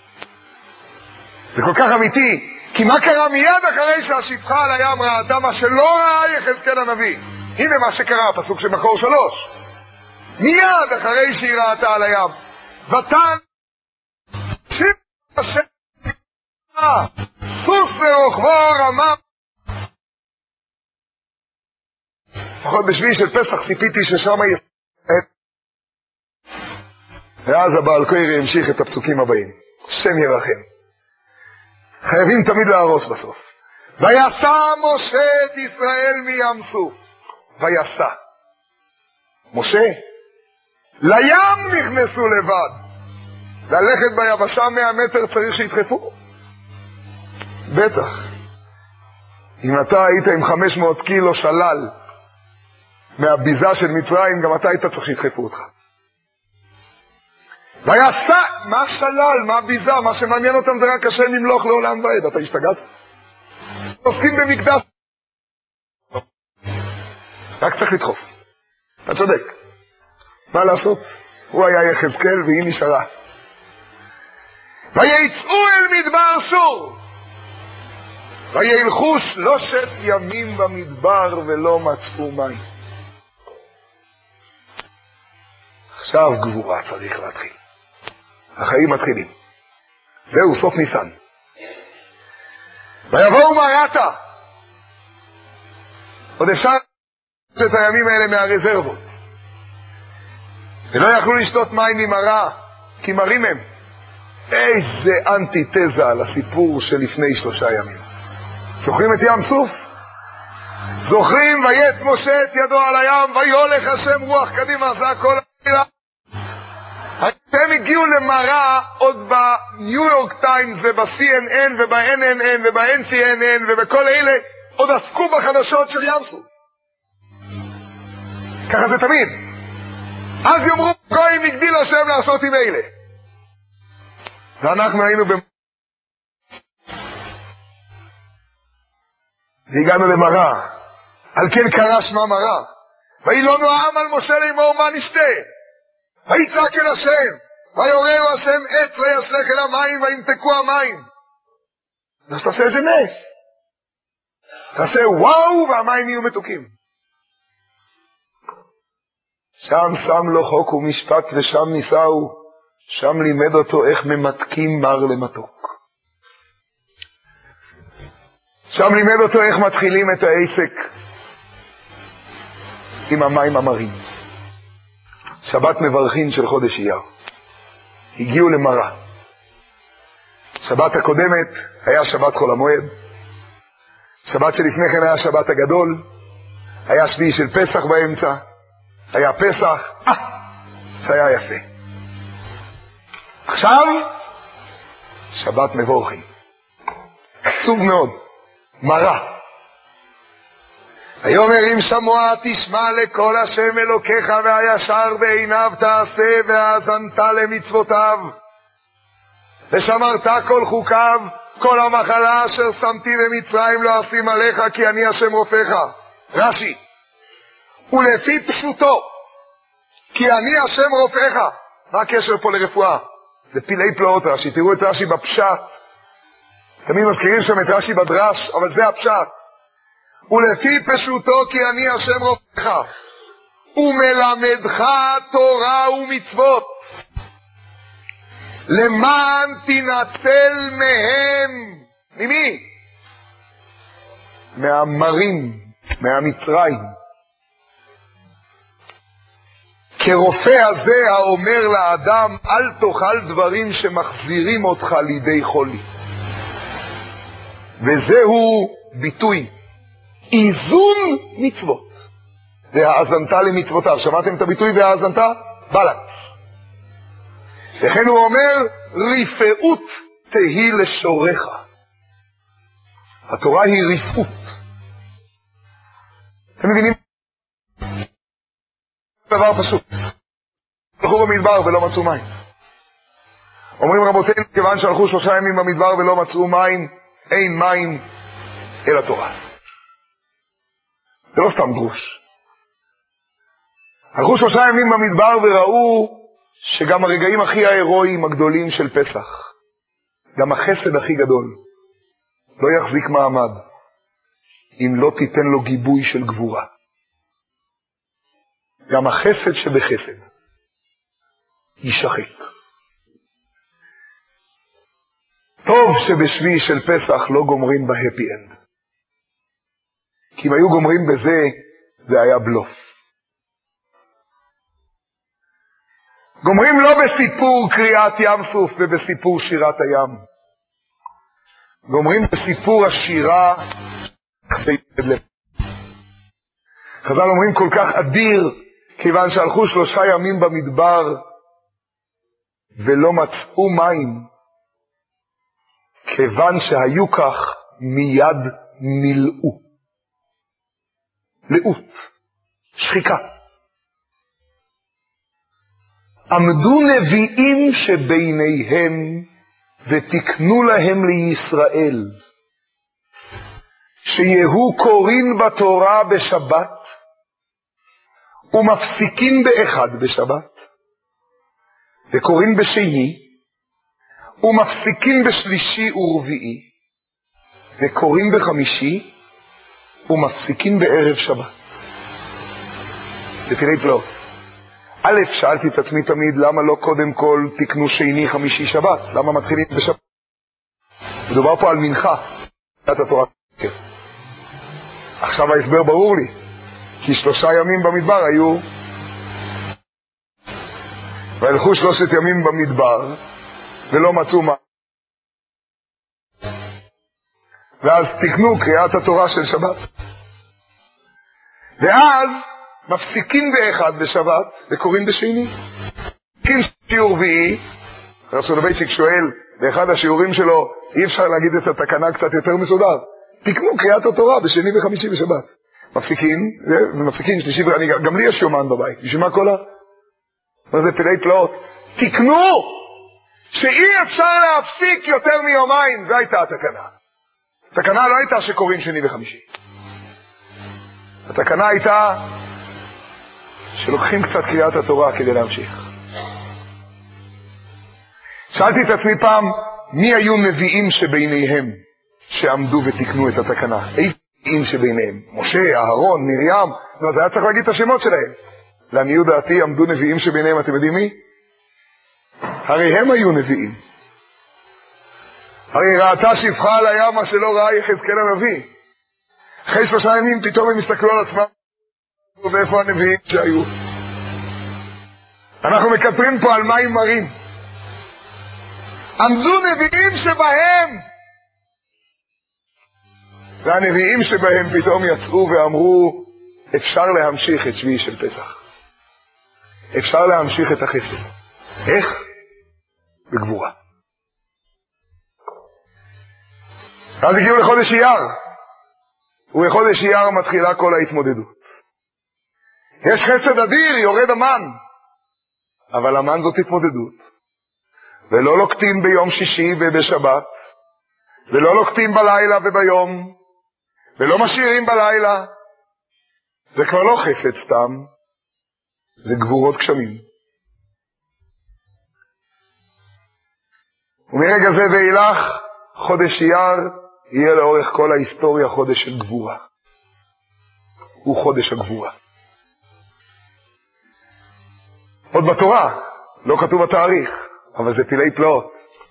זה כל כך אמיתי, כי מה קרה מיד אחרי שהשפחה על הים ראתה מה שלא ראה יחזקאל הנביא? הנה מה שקרה, הפסוק של מקור 3. מיד אחרי שהיא ראתה על הים, ותן שיב השם סוס ורוחבו רמה. לפחות בשביל של פסח ציפיתי ששם ואז הבעל קוירי המשיך את הפסוקים הבאים. השם ירחם. חייבים תמיד להרוס בסוף. ויסע משה את ישראל מים סוף. ויסע. משה, לים נכנסו לבד. ללכת ביבשה 100 מטר צריך שידחפו? בטח. אם אתה היית עם 500 קילו שלל מהביזה של מצרים, גם אתה היית צריך שידחפו אותך. ויסע, מה שלל, מה ביזה, מה שמעניין אותם זה רק השם ימלוך לעולם ועד. אתה השתגעת? עוסקים במקדש. רק צריך לדחוף. אתה צודק. מה לעשות? הוא היה יחזקאל והיא נשארה. ויצאו אל מדבר שור. וילכו 3 ימים במדבר ולא מצאו מים. עכשיו גבורה צריך להתחיל. החיים מתחילים. זהו סוף ניסן. ויבואו מרתה. עוד אפשר את הימים האלה מהרזרבות. ולא יכלו לשתות מים ממרה, כי מרים הם. איזה אנטיתזה על הסיפור של לפני 3 ימים. זוכרים את ים סוף? זוכרים? ויית משה את ידו על הים, ויולך השם רוח קדימה, זה הכל המילה. הם הגיעו למראה עוד בניו יורק טיימס וב-CNN וב-NNN וב-NCNN ובכל אלה עוד עסקו בחדשות של ים סוף. ככה זה תמיד. אז יאמרו גויים הגדיל השם לעשות עם אלה. ואנחנו היינו והגענו למראה. על כן קרא שמה מראה. וילונו העם על משה לאמור מה נשתה. ויצעק אל השם, ויורהו השם עץ וישלך אל המים וימתקו המים. אז תעשה איזה נס. תעשה וואו והמים יהיו מתוקים. שם שם לו חוק ומשפט ושם ניסהו, שם לימד אותו איך ממתקים מר למתוק. שם לימד אותו איך מתחילים את העסק עם המים המרים. שבת מברכין של חודש אייר. הגיעו למראה. שבת הקודמת היה שבת חול המועד. שבת שלפני כן היה שבת הגדול. היה שביעי של פסח באמצע. היה פסח. שהיה יפה. עכשיו שבת מבורכין. עצוב מאוד. מראה. ויאמר אם שמוע תשמע לקול השם אלוקיך והישר בעיניו תעשה והאזנת למצוותיו ושמרת כל חוקיו כל המחלה אשר שמתי במצרים לא אשים עליך כי אני השם רופאך. רש"י, ולפי פשוטו כי אני השם רופאך. מה הקשר פה לרפואה? זה פילי פלאות רש"י. תראו את רש"י בפשט. תמיד מזכירים שם את רש"י בדרש, אבל זה הפשט. ולפי פשוטו כי אני השם רופאך ומלמדך תורה ומצוות למען תנצל מהם. ממי? מהמרים, מהמצרים. כרופא הזה האומר לאדם אל תאכל דברים שמחזירים אותך לידי חולי. וזהו ביטוי איזון מצוות. והאזנת למצוותיו. שמעתם את הביטוי והאזנת? בלנס. לכן הוא אומר רפאות תהי לשורך. התורה היא רפאות. אתם מבינים? דבר פשוט. הלכו במדבר ולא מצאו מים. אומרים רבותינו, כיוון שהלכו 3 ימים במדבר ולא מצאו מים, אין מים אל התורה. זה לא סתם דרוש. הלכו 3 ימים במדבר וראו שגם הרגעים הכי ההירואיים הגדולים של פסח, גם החסד הכי גדול, לא יחזיק מעמד אם לא תיתן לו גיבוי של גבורה. גם החסד שבחסד יישחק. טוב שבשביעי של פסח לא גומרים בהפי אנד. כי אם היו גומרים בזה, זה היה בלוף. גומרים לא בסיפור קריאת ים סוף ובסיפור שירת הים. גומרים בסיפור השירה. חז"ל אומרים כל כך אדיר, כיוון שהלכו 3 ימים במדבר ולא מצאו מים, כיוון שהיו כך מיד מילאו. לאות, שחיקה. עמדו נביאים שביניהם ותקנו להם לישראל, שיהו קוראים בתורה בשבת ומפסיקים באחד בשבת, וקוראים בשני ומפסיקים בשלישי ורביעי, וקוראים בחמישי ומפסיקים בערב שבת. זה פילי פלאות. א', שאלתי את עצמי תמיד, למה לא קודם כל תקנו שני, חמישי, שבת? למה מתחילים בשבת? מדובר פה על מנחה, את התורה. עכשיו ההסבר ברור לי, כי 3 ימים במדבר היו, והלכו 3 ימים במדבר, ולא מצאו מה. ואז תקנו קריאת התורה של שבת. ואז מפסיקים באחד בשבת וקוראים בשני. מפסיקים שיעור רביעי. רסול הבייצ'יק שואל באחד השיעורים שלו, אי אפשר להגיד את התקנה קצת יותר מסודר. תקנו קריאת התורה בשני וחמישי בשבת. מפסיקים, ומפסיקים שלישי, גם לי יש יומן בבית. בשביל מה כל מה זה פילי פלאות? תקנו שאי אפשר להפסיק יותר מיומיים. זו הייתה התקנה. התקנה לא הייתה שקוראים שני וחמישי. התקנה הייתה שלוקחים קצת קריאת התורה כדי להמשיך. שאלתי את עצמי פעם, מי היו נביאים שביניהם שעמדו ותקנו את התקנה? איזה נביאים שביניהם? משה, אהרון, מרים? זה היה צריך להגיד את השמות שלהם. לעניות דעתי עמדו נביאים שביניהם, אתם יודעים מי? הרי הם היו נביאים. הרי ראתה שפחה על הים מה שלא ראה יחזקאל הנביא. אחרי 3 ימים פתאום הם הסתכלו על עצמם, ואיפה הנביאים שהיו? אנחנו מקטרים פה על מים מרים. עמדו נביאים שבהם, והנביאים שבהם פתאום יצאו ואמרו, אפשר להמשיך את שביעי של פסח. אפשר להמשיך את החסד. איך? בגבורה. אז הגיעו לחודש אייר, ובחודש אייר מתחילה כל ההתמודדות. יש חסד אדיר, יורד המן, אבל המן זאת התמודדות. ולא לוקטים ביום שישי ובשבת, ולא לוקטים בלילה וביום, ולא משאירים בלילה. זה כבר לא חסד סתם, זה גבורות גשמים. ומרגע זה ואילך, חודש אייר יהיה לאורך כל ההיסטוריה חודש של גבורה. הוא חודש הגבורה. עוד בתורה, לא כתוב התאריך, אבל זה פילי פלאות.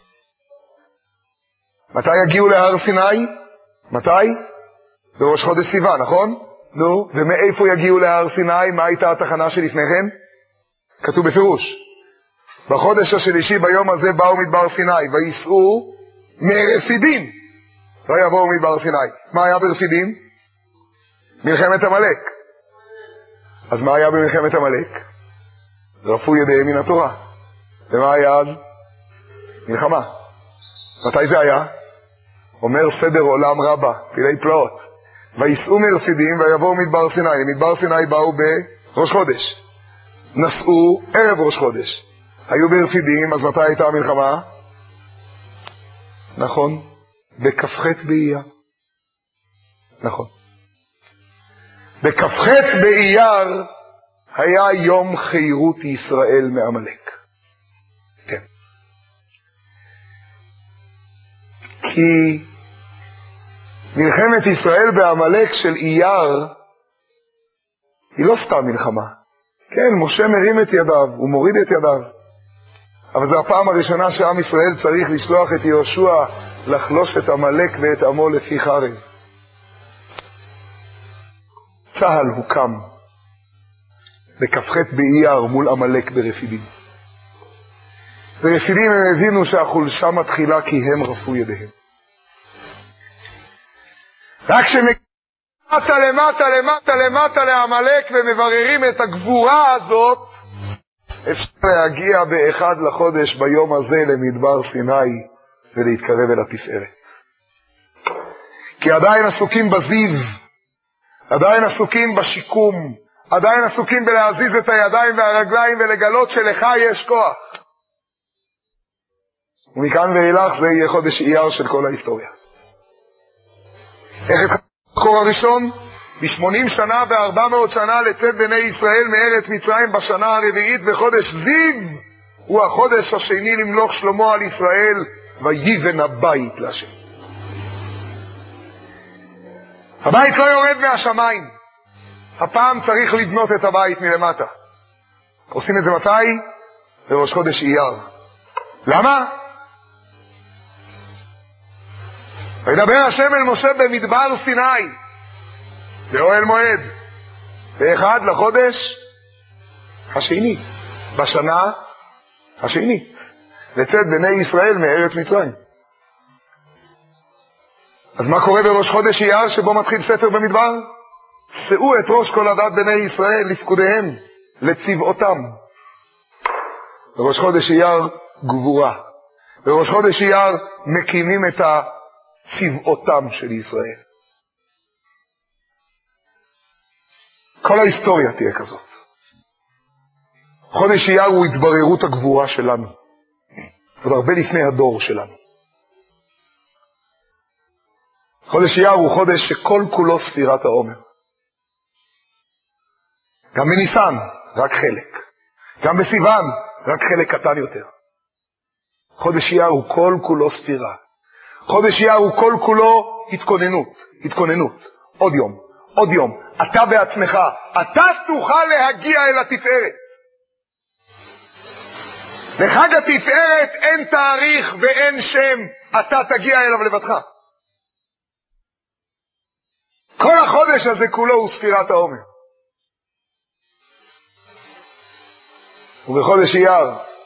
מתי יגיעו להר סיני? מתי? בראש חודש סיוון, נכון? נו, ומאיפה יגיעו להר סיני? מה הייתה התחנה שלפני כן? כתוב בפירוש. בחודש השלישי ביום הזה באו מדבר סיני, ויסעו מרפידים. לא יבואו מדבר סיני. מה היה ברפידים? מלחמת עמלק. אז מה היה במלחמת עמלק? רפו ידיהם מן התורה. ומה היה אז? מלחמה. מתי זה היה? אומר סדר עולם רבה, פילי פלאות. ויסעו מרפידים ויבואו מדבר סיני. מדבר סיני באו בראש חודש. נסעו ערב ראש חודש. היו ברפידים, אז מתי הייתה המלחמה? נכון, בכ"ח באייר. נכון. בכ"ח באייר היה יום חירות ישראל מעמלק. כן. כי מלחמת ישראל בעמלק של אייר היא לא סתם מלחמה. כן, משה מרים את ידיו, הוא מוריד את ידיו. אבל זו הפעם הראשונה שעם ישראל צריך לשלוח את יהושע לחלוש את עמלק ואת עמו לפי חרב. צהל הוקם בכ"ח באייר מול עמלק ברפידים. ורפידים הם הבינו שהחולשה מתחילה כי הם רפו ידיהם. רק למטה לעמלק ומבררים את הגבורה הזאת, אפשר להגיע באחד לחודש ביום הזה למדבר סיני ולהתקרב אל התפארת. כי עדיין עסוקים בזיו, עדיין עסוקים בשיקום, עדיין עסוקים בלהזיז את הידיים והרגליים ולגלות שלך יש כוח. ומכאן ואילך זה יהיה חודש אייר של כל ההיסטוריה. איך התחיל המקור הראשון? ב-80 שנה ו400 שנה לצאת בני ישראל מארץ מצרים בשנה הרביעית בחודש זיו, הוא החודש השני למלוך שלמה על ישראל, ויבן הבית להשם. הבית לא יורד מהשמיים, הפעם צריך לבנות את הבית מלמטה. עושים את זה מתי? בראש חודש אייר. למה? וידבר השם אל משה במדבר סיני באוהל מועד באחד לחודש השני בשנה השני לצאת בני ישראל מארץ מצרים. אז מה קורה בראש חודש אייר שבו מתחיל ספר במדבר? שאו את ראש כל עדת בני ישראל לפקודיהם לצבאותם. בראש חודש אייר גבורה. בראש חודש אייר מקימים את צבאותם של ישראל. כל ההיסטוריה תהיה כזאת. חודש אייר הוא התבררות הגבורה שלנו, עוד הרבה לפני הדור שלנו. חודש אייר הוא חודש שכל כולו ספירת העומר. גם בניסן רק חלק, גם בסיוון רק חלק קטן יותר. חודש אייר הוא כל כולו ספירה. חודש אייר הוא כל כולו התכוננות. עוד יום, אתה בעצמך, אתה תוכל להגיע אל התפארת. לחג התפארת אין תאריך ואין שם, אתה תגיע אליו לבדך. כל החודש הזה כולו הוא ספירת העומר. ובחודש אייר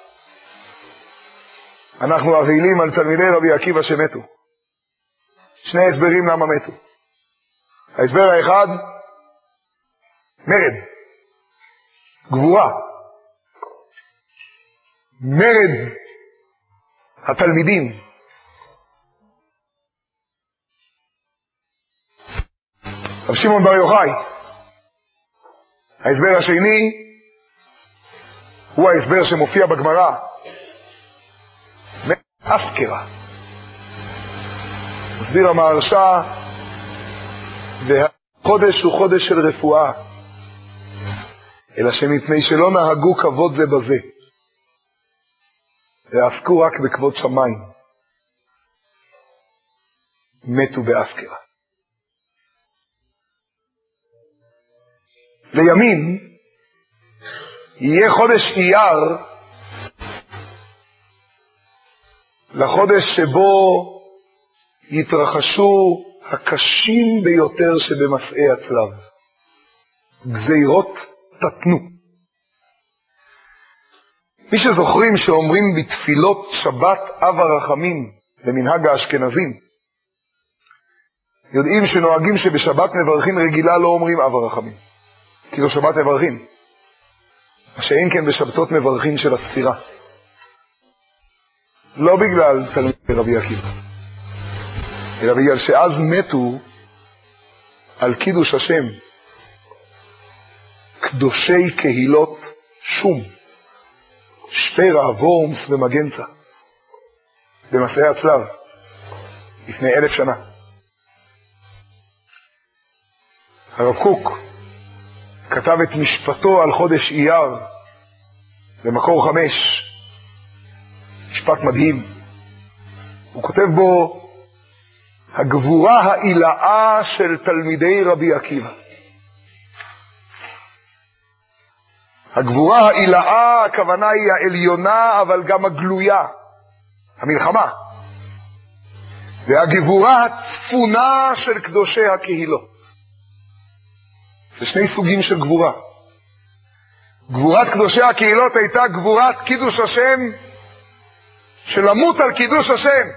אנחנו אבלים על תלמידי רבי עקיבא שמתו. שני הסברים למה מתו. ההסבר האחד, מרד, גבורה. מרד התלמידים. רב שמעון בר יוחאי. ההסבר השני הוא ההסבר שמופיע בגמרא. אסקרה. מסביר המהרש"א, והחודש הוא חודש של רפואה, אלא שמפני שלא נהגו כבוד זה בזה, ועסקו רק בכבוד שמיים, מתו באסקרה. לימים יהיה חודש אייר, לחודש שבו יתרחשו הקשים ביותר שבמסעי הצלב. גזירות תתנו. מי שזוכרים שאומרים בתפילות שבת אב הרחמים במנהג האשכנזים, יודעים שנוהגים שבשבת מברכים רגילה לא אומרים אב הרחמים, כי זו שבת מברכים. מה שאין כן בשבתות מברכים של הספירה. לא בגלל תלמידי רבי עקיבא, אלא בגלל שאז מתו על קידוש השם קדושי קהילות שום, שפרה, וורמס ומגנצה, במסעי הצלב, לפני 1000 שנה. הרב קוק כתב את משפטו על חודש אייר במקור 5, משפט מדהים. הוא כותב בו, הגבורה העילאה של תלמידי רבי עקיבא. הגבורה העילאה, הכוונה היא העליונה, אבל גם הגלויה, המלחמה. והגבורה הצפונה של קדושי הקהילות. זה שני סוגים של גבורה. גבורת קדושי הקהילות הייתה גבורת קידוש השם שלמות על קידוש השם,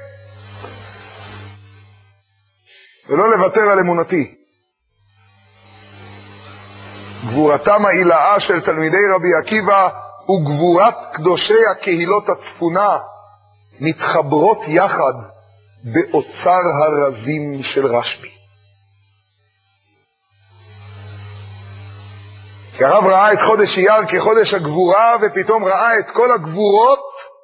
ולא לוותר על אמונתי. גבורתם העילאה של תלמידי רבי עקיבא וגבורת קדושי הקהילות הצפונה מתחברות יחד באוצר הרזים של רשב"י. כי הרב ראה את חודש אייר כחודש הגבורה, ופתאום ראה את כל הגבורות,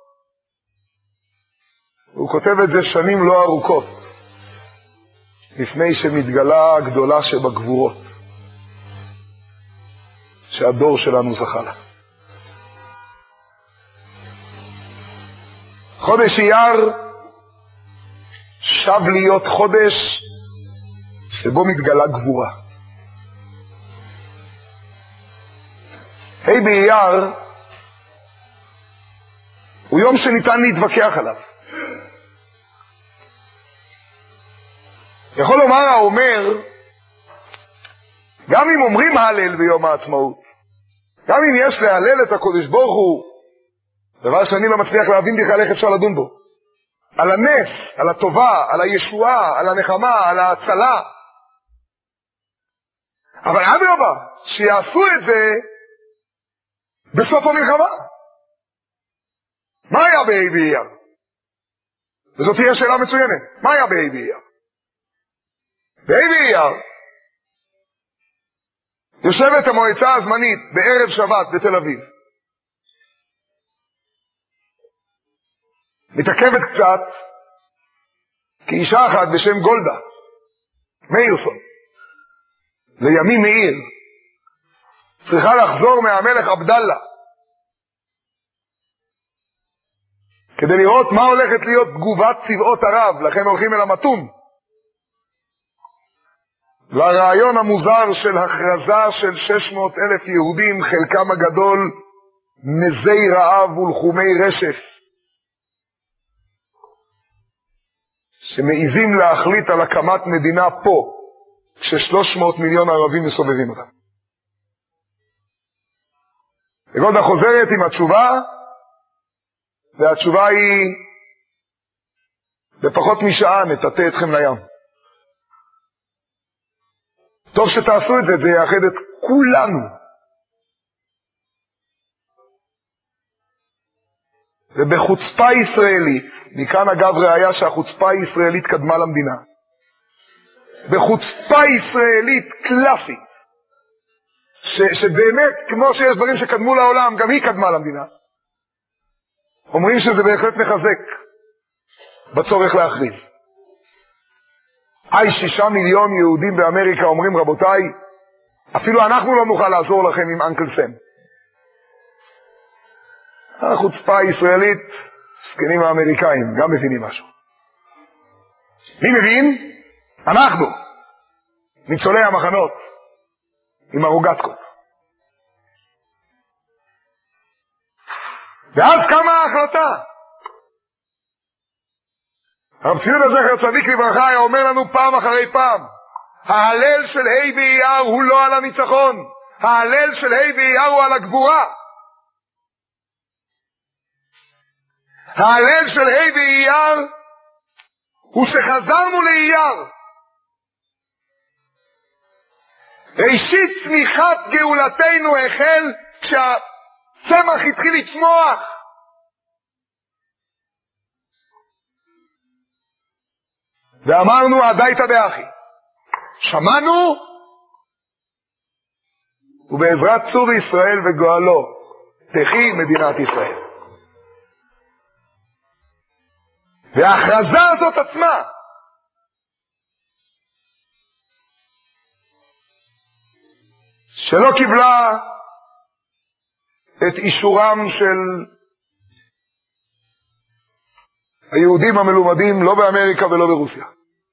הוא כותב את זה שנים לא ארוכות, לפני שמתגלה הגדולה שבגבורות, שהדור שלנו זכה לה. חודש אייר שב להיות חודש שבו מתגלה גבורה. ה' באייר הוא יום שניתן להתווכח עליו. יכול לומר האומר, גם אם אומרים הלל ביום העצמאות, גם אם יש להלל את הקודש ברוך הוא, דבר שאני לא מצליח להבין בכלל איך אפשר לדון בו, על הנס, על הטובה, על הישועה, על הנחמה, על ההצלה, אבל אדרבה, שיעשו את זה בסוף המלחמה. מה היה בה' באייר? וזאת תהיה שאלה מצוינת. מה היה בה' באייר? בה' באייר יושבת המועצה הזמנית בערב שבת בתל אביב, מתעכבת קצת, כי אישה אחת בשם גולדה מאירסון, לימים מאיר, צריכה לחזור מהמלך עבדאללה כדי לראות מה הולכת להיות תגובת צבאות ערב, לכן הולכים אל המתון, לרעיון המוזר של הכרזה של 600,000 יהודים, חלקם הגדול נזי רעב ולחומי רשף, שמעיזים להחליט על הקמת מדינה פה, כש300 מיליון ערבים מסובבים אותם. וגולדה חוזרת עם התשובה, והתשובה היא, בפחות משעה נטאטא אתכם לים. טוב שתעשו את זה, זה יאחד את כולנו. ובחוצפה ישראלית, מכאן אגב ראיה שהחוצפה הישראלית קדמה למדינה, בחוצפה ישראלית קלאסית, שבאמת כמו שיש דברים שקדמו לעולם, גם היא קדמה למדינה, אומרים שזה בהחלט מחזק בצורך להכריז. 6 מיליון יהודים באמריקה אומרים, רבותיי, אפילו אנחנו לא נוכל לעזור לכם עם אנקל סם. החוצפה הישראלית, סקנים האמריקאים, גם מבינים משהו. מי מבין? אנחנו, ניצולי המחנות, עם הרוגטקות. ואז קמה ההחלטה. הרב ציון זכר צדיק לברכה היה אומר לנו פעם אחרי פעם, ההלל של ה' באייר הוא לא על הניצחון, ההלל של ה' באייר הוא על הגבורה. ההלל של ה' באייר הוא שחזרנו לאייר. ראשית צמיחת גאולתנו החל כשהצמח התחיל לצמוח. ואמרנו הדייתא דאחי, שמענו, ובעזרת צור ישראל וגואלו תחי מדינת ישראל. וההכרזה הזאת עצמה שלא קיבלה את אישורם של היהודים המלומדים לא באמריקה ולא ברוסיה.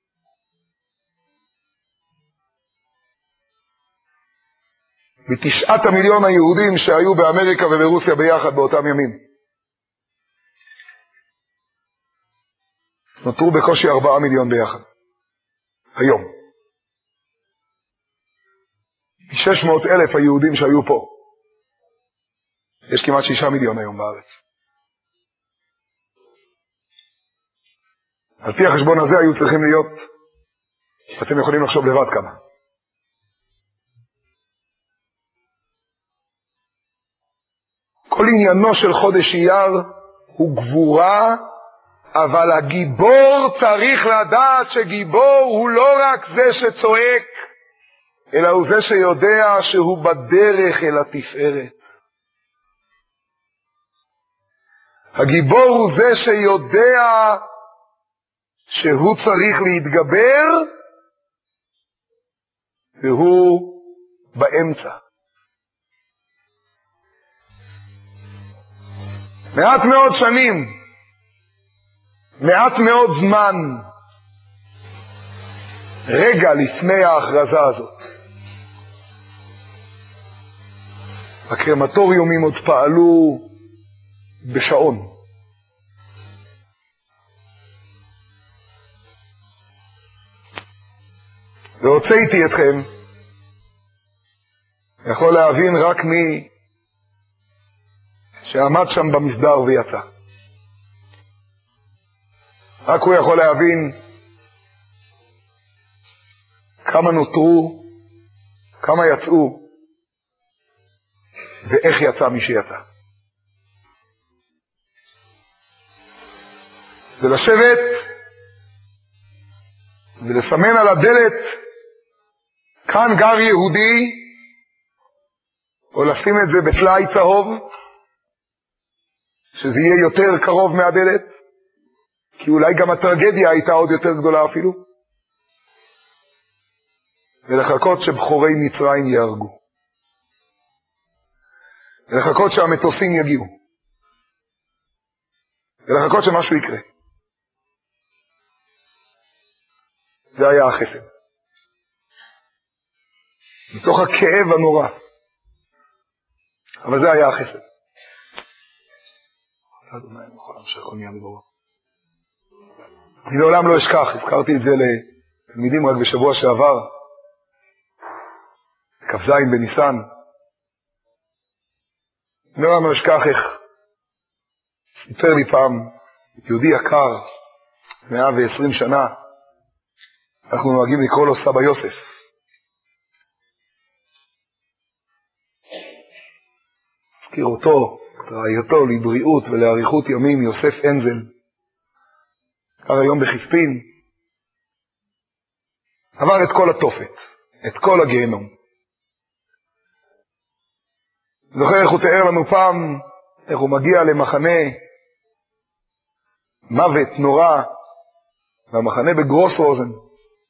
ב9 מיליון היהודים שהיו באמריקה וברוסיה ביחד באותם ימים, נותרו בקושי 4 מיליון ביחד. היום. 600,000 היהודים שהיו פה. יש כמעט 6 מיליון היום בארץ. על פי החשבון הזה היו צריכים להיות, אתם יכולים לחשוב לבד כמה. כל עניינו של חודש אייר הוא גבורה, אבל הגיבור צריך לדעת שגיבור הוא לא רק זה שצועק, אלא הוא זה שיודע שהוא בדרך אל התפארת. הגיבור הוא זה שיודע שהוא צריך להתגבר, והוא באמצע. מעט מאוד שנים, מעט מאוד זמן, רגע לפני ההכרזה הזאת, הקרמטוריומים עוד פעלו בשעון. והוצאתי אתכם, יכול להבין רק מי שעמד שם במסדר ויצא. רק הוא יכול להבין כמה נותרו, כמה יצאו, ואיך יצא מי שיצא. ולשבת ולסמן על הדלת כאן גר יהודי, או לשים את זה בטלאי צהוב, שזה יהיה יותר קרוב מהדלת, כי אולי גם הטרגדיה הייתה עוד יותר גדולה אפילו, ולחכות שבחורי מצרים יהרגו, ולחכות שהמטוסים יגיעו, ולחכות שמשהו יקרה. זה היה החסד. מתוך הכאב הנורא. אבל זה היה החסד. אני לעולם לא אשכח, הזכרתי את זה לתלמידים רק בשבוע שעבר, כ"ז בניסן. אני לעולם לא אשכח איך סיפר לי פעם יהודי יקר, 120 שנה, אנחנו נוהגים לקרוא לו סבא יוסף. הזכיר אותו, רעייתו לבריאות ולאריכות ימים, יוסף אנזל, קר היום בחספין, עבר את כל התופת, את כל הגיהנום. זוכר איך הוא תיאר לנו פעם, איך הוא מגיע למחנה מוות נורא, והמחנה בגרוס-רוזן.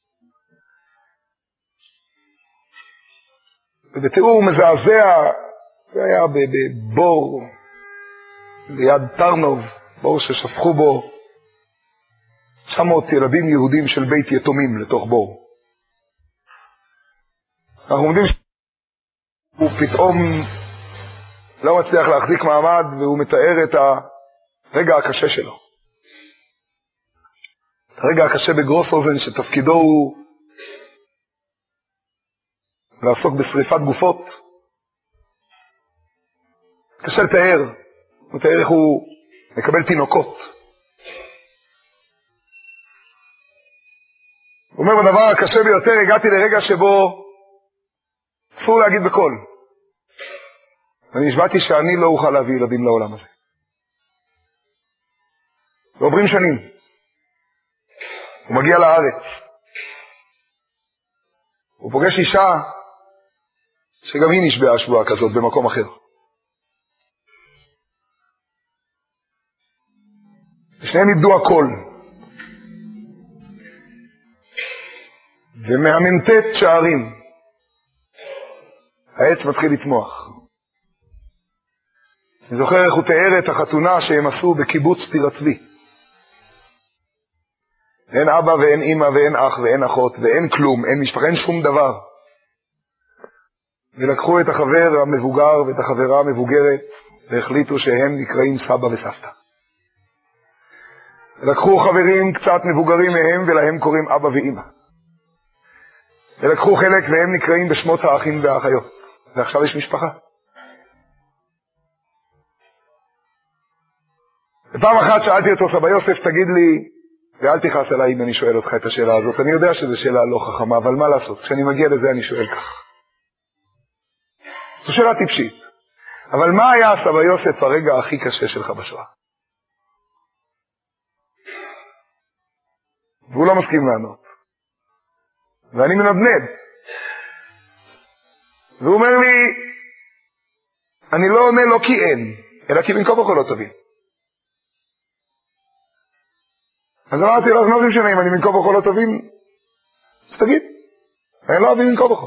ובתיאור מזעזע, זה היה בבור, ליד טרנוב, בור ששפכו בו 900 ילדים יהודים של בית יתומים לתוך בור. אנחנו יודעים שהוא פתאום לא מצליח להחזיק מעמד, והוא מתאר את הרגע הקשה שלו. הרגע הקשה בגרוס-רוזן, שתפקידו הוא לעסוק בשריפת גופות. קשה לתאר. הוא מתאר איך הוא מקבל תינוקות. הוא אומר, בדבר הקשה ביותר הגעתי לרגע שבו אסור להגיד בקול. ואני נשבעתי שאני לא אוכל להביא ילדים לעולם הזה. ועוברים שנים. הוא מגיע לארץ. הוא פוגש אישה שגם היא נשבעה שבועה כזאת במקום אחר. ושניהם איבדו הכל. ומהמ"ט שערים העץ מתחיל לצמוח. אני זוכר איך הוא תיאר את החתונה שהם עשו בקיבוץ תיר הצבי. אין אבא ואין אמא ואין אח ואין אחות ואין כלום, אין משפחה, אין שום דבר. ולקחו את החבר המבוגר ואת החברה המבוגרת והחליטו שהם נקראים סבא וסבתא. ולקחו חברים קצת מבוגרים מהם ולהם קוראים אבא ואמא. ולקחו חלק והם נקראים בשמות האחים והאחיות. ועכשיו יש משפחה. ופעם אחת שאלתי אותו, סבא יוסף, תגיד לי, ואל תכעס עליי אם אני שואל אותך את השאלה הזאת. אני יודע שזו שאלה לא חכמה, אבל מה לעשות? כשאני מגיע לזה אני שואל כך. זו שאלה טיפשית. אבל מה היה סבא יוסף הרגע הכי קשה שלך בשואה? והוא לא מסכים לענות. ואני מנדנד. והוא אומר לי, אני לא עונה לא כי אין, אלא כי בין כה וכה לא תבין. אז אמרתי לו, אז מה זה משנה אם אני בין כה וכה לא תבין? אז תגיד, אני לא אבין בין כה וכה.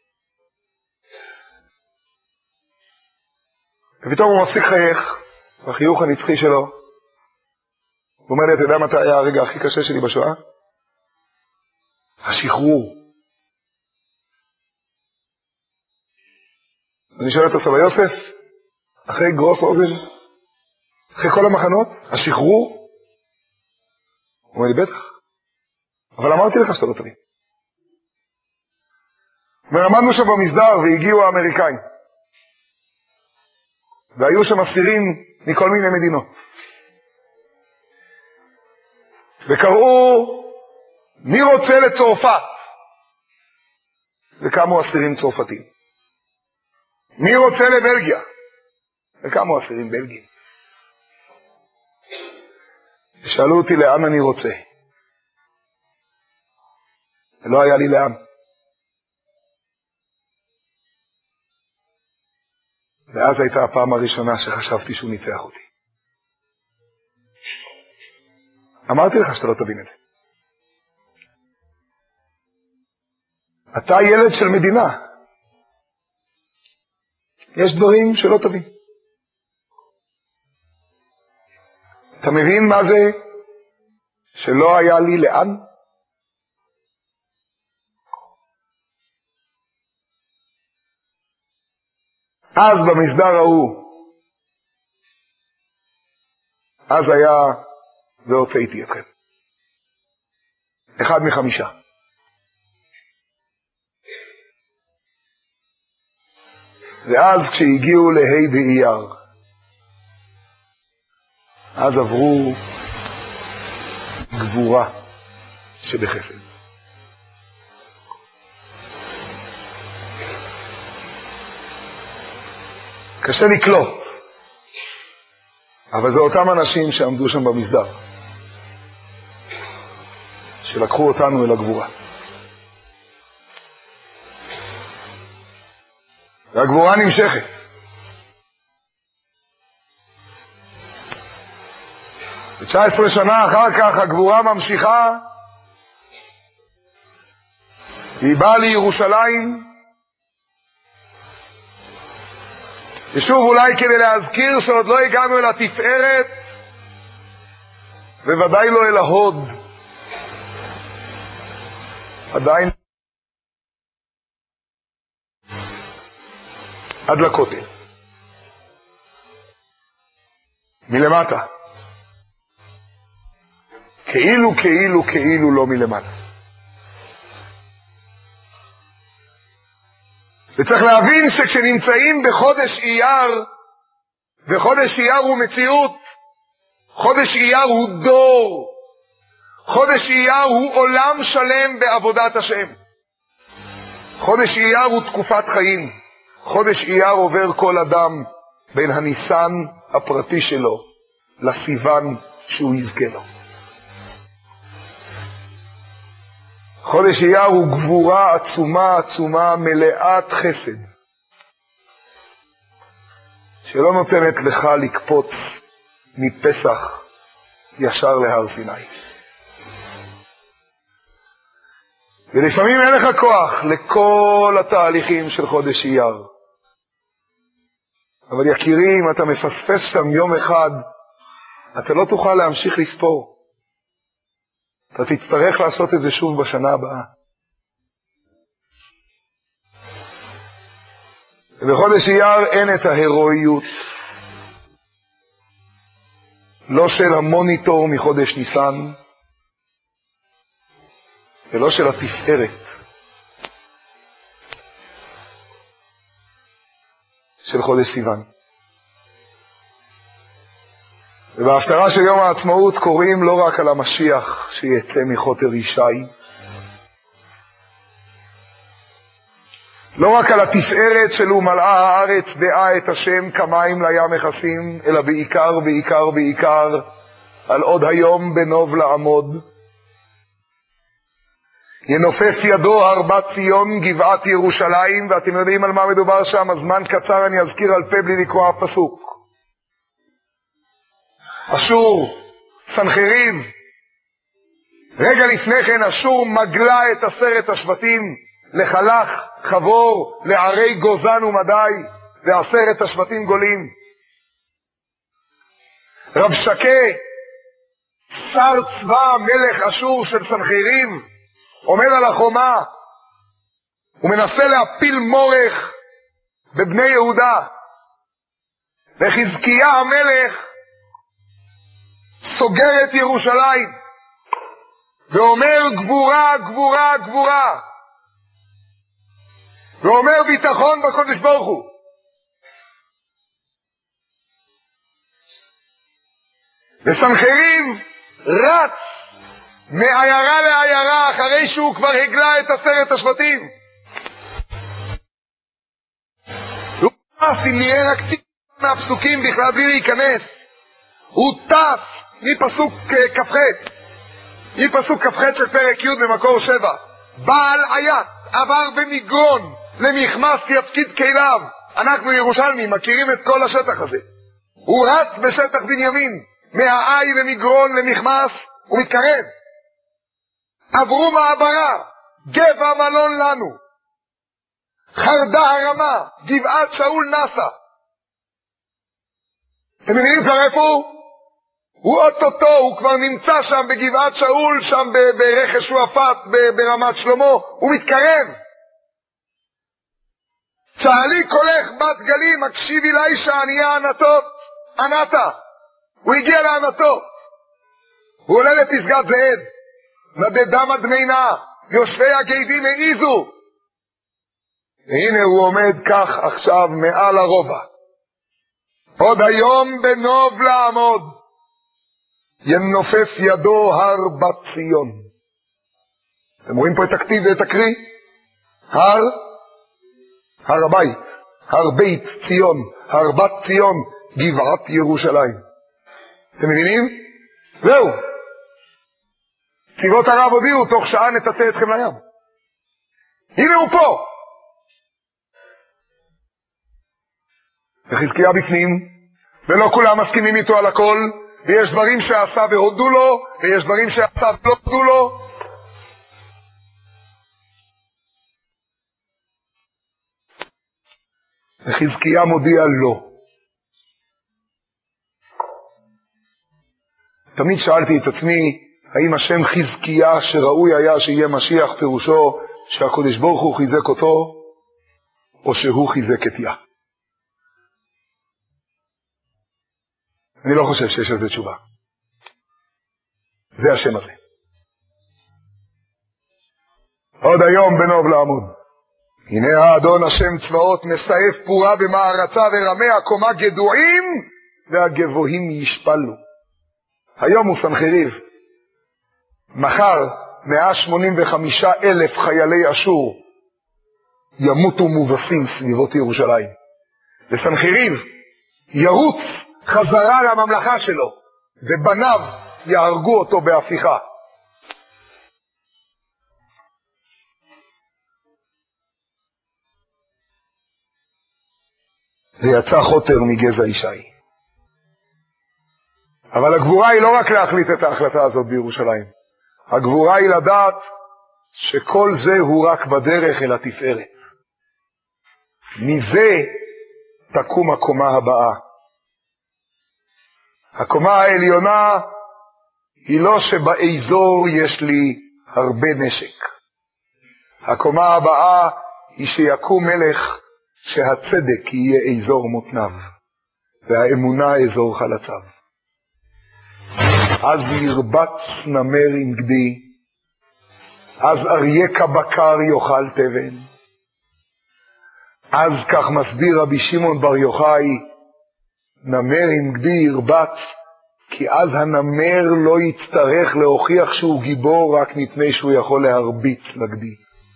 ופתאום הוא מפסיק חייך, בחיוך הנצחי שלו. הוא אומר לי, אתה יודע מתי היה הרגע הכי קשה שלי בשואה? השחרור. אני שואל את סבא יוסף, אחרי גרוס אוזן, אחרי כל המחנות, השחרור? הוא אומר לי, בטח. אבל אמרתי לך שאתה לא תבין. ועמדנו שם במסדר והגיעו האמריקאים. והיו שם אסירים מכל מיני מדינות. וקראו, מי רוצה לצרפת? וקמו אסירים צרפתים. מי רוצה לבלגיה? וקמו אסירים בלגיים. ושאלו אותי לאן אני רוצה. ולא היה לי לאן. ואז הייתה הפעם הראשונה שחשבתי שהוא ניצח אותי. אמרתי לך שאתה לא תבין את זה. אתה ילד של מדינה. יש דברים שלא תבין. אתה מבין מה זה שלא היה לי לאן? אז במסדר ההוא, אז היה והוצאתי אתכם. 1 מ-5. ואז כשהגיעו להי באייר, אז עברו גבורה שבחסד. קשה לקלוט, אבל זה אותם אנשים שעמדו שם במסדר, שלקחו אותנו אל הגבורה. והגבורה נמשכת. ו19 שנה אחר כך הגבורה ממשיכה, היא באה לירושלים, ושוב אולי כדי להזכיר שעוד לא הגענו אל התפארת, וודאי לא אל ההוד. עדיין עד לכותל. מלמטה. כאילו לא מלמטה. וצריך להבין שכשנמצאים בחודש אייר, וחודש אייר הוא מציאות, חודש אייר הוא דור, חודש אייר הוא עולם שלם בעבודת השם. חודש אייר הוא תקופת חיים. חודש אייר עובר כל אדם בין הניסן הפרטי שלו לסיוון שהוא יזכה לו. חודש אייר הוא גבורה עצומה מלאת חסד, שלא נותנת לך לקפוץ מפסח ישר להר סיני. ולפעמים אין לך כוח לכל התהליכים של חודש אייר. אבל יקירי, אם אתה מפספס שם יום אחד, אתה לא תוכל להמשיך לספור. אתה תצטרך לעשות את זה שוב בשנה הבאה. ובחודש אייר אין את ההירואיות, לא של המוניטור מחודש ניסן, ולא של התפארת של חודש סיוון. ובהפטרה של יום העצמאות קוראים לא רק על המשיח שיצא מחוטר ישי, לא רק על התפארת שלו מלאה הארץ דעה את השם כמים לים מכסים, אלא בעיקר בעיקר בעיקר על עוד היום בנוב לעמוד. ינופף ידו הר בת ציון גבעת ירושלים, ואתם יודעים על מה מדובר שם, הזמן קצר אני אזכיר על פה בלי לקרוא הפסוק. אשור, סנחריב, רגע לפני כן אשור מגלה את 10 השבטים לחלך, חבור, לערי גוזן ומדי, ו10 השבטים גולים. רב שקה, שר צבא מלך אשור של סנחריב, עומד על החומה, הוא מנסה להפיל מורך בבני יהודה, וחזקיה המלך סוגר את ירושלים, ואומר גבורה, גבורה, גבורה, ואומר ביטחון בקודש ברוך הוא. וסנחריב רץ מעיירה לעיירה אחרי שהוא כבר הגלה את 10 השבטים. הוא טס, אם נהיה רק מהפסוקים בכלל בלי להיכנס, הוא טס מפסוק כ"ח של פרק י' במקור 7. בעל עיית עבר במגרון למכמס יפקיד כליו. אנחנו ירושלמים מכירים את כל השטח הזה. הוא רץ בשטח בנימין מהעי ומגרון למכמס ומתקרב. עברו מעברה, גבע מלון לנו, חרדה הרמה, גבעת שאול נסה. אתם מבינים כבר איפה הוא? הוא אוטוטו, הוא כבר נמצא שם בגבעת שאול, שם ברכס שועפאט, ברמת שלמה, הוא מתקרב. צהלי קולך בת גלים, הקשיבי לאישה ענייה ענתות, ענתה. הוא הגיע לענתות. הוא עולה לפסגת זאב, נדדם הדמינה, יושבי הגיידים העיזו. והנה הוא עומד כך עכשיו מעל הרובע. עוד היום בנוב לעמוד, ינופף ידו הר בת ציון. אתם רואים פה את הכתיב ואת הקריא? הר הבית, הר בית ציון, הר בת ציון, גבעת ירושלים. אתם מבינים? זהו. צבאות ערב הודיעו, תוך שעה נטאטא אתכם לים. הנה הוא פה. וחזקיה בפנים, ולא כולם מסכימים איתו על הכל, ויש דברים שעשה והודו לו, ויש דברים שעשה ולא הודו לו. וחזקיה מודיע לא. תמיד שאלתי את עצמי, האם השם חזקיה שראוי היה שיהיה משיח פירושו שהקדוש ברוך הוא חיזק אותו, או שהוא חיזק את יה? אני לא חושב שיש לזה תשובה. זה השם הזה. עוד היום בנוב לעמוד. הנה האדון השם צבאות מסעף פורה במערצה ורמי הקומה גדועים והגבוהים ישפלו. היום הוא סנחריב. מחר 185,000 חיילי אשור ימותו מובסים סביבות ירושלים. וסנחריב ירוץ חזרה לממלכה שלו, ובניו יהרגו אותו בהפיכה. ויצא חוטר מגזע ישי. אבל הגבורה היא לא רק להחליט את ההחלטה הזאת בירושלים. הגבורה היא לדעת שכל זה הוא רק בדרך אל התפארת. מזה תקום הקומה הבאה. הקומה העליונה היא לא שבאזור יש לי הרבה נשק. הקומה הבאה היא שיקום מלך שהצדק יהיה אזור מותניו, והאמונה אזור חלציו. אז ירבץ נמר עם גדי, אז אריה כבקר יאכל תבן. אז כך מסביר רבי שמעון בר יוחאי, נמר עם גדי ירבץ כי אז הנמר לא יצטרך להוכיח שהוא גיבור רק מפני שהוא יכול להרביץ נגדי.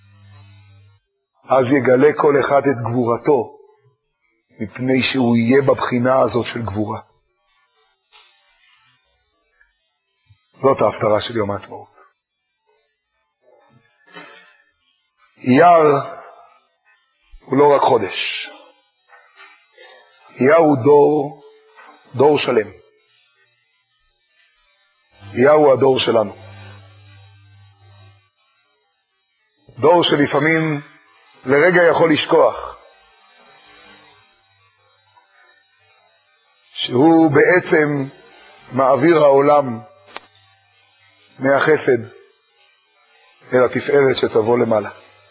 אז יגלה כל אחד את גבורתו, מפני שהוא יהיה בבחינה הזאת של גבורה. זאת ההפטרה של יום העצמאות. אייר הוא לא רק חודש. אייר הוא דור שלם. אייר הוא הדור שלנו. דור שלפעמים לרגע יכול לשכוח שהוא בעצם מעביר העולם מהחסד אל התפארת שתבוא למעלה.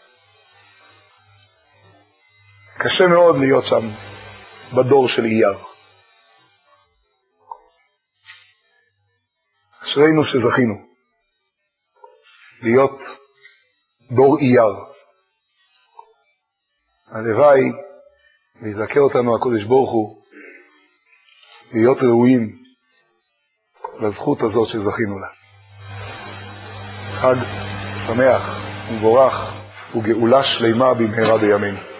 קשה מאוד להיות שם בדור של אייר. אשרינו שזכינו להיות דור אייר. הלוואי ויזכה אותנו הקדוש ברוך הוא להיות ראויים לזכות הזאת שזכינו לה. חג שמח ומבורך וגאולה שלמה במהרה בימינו.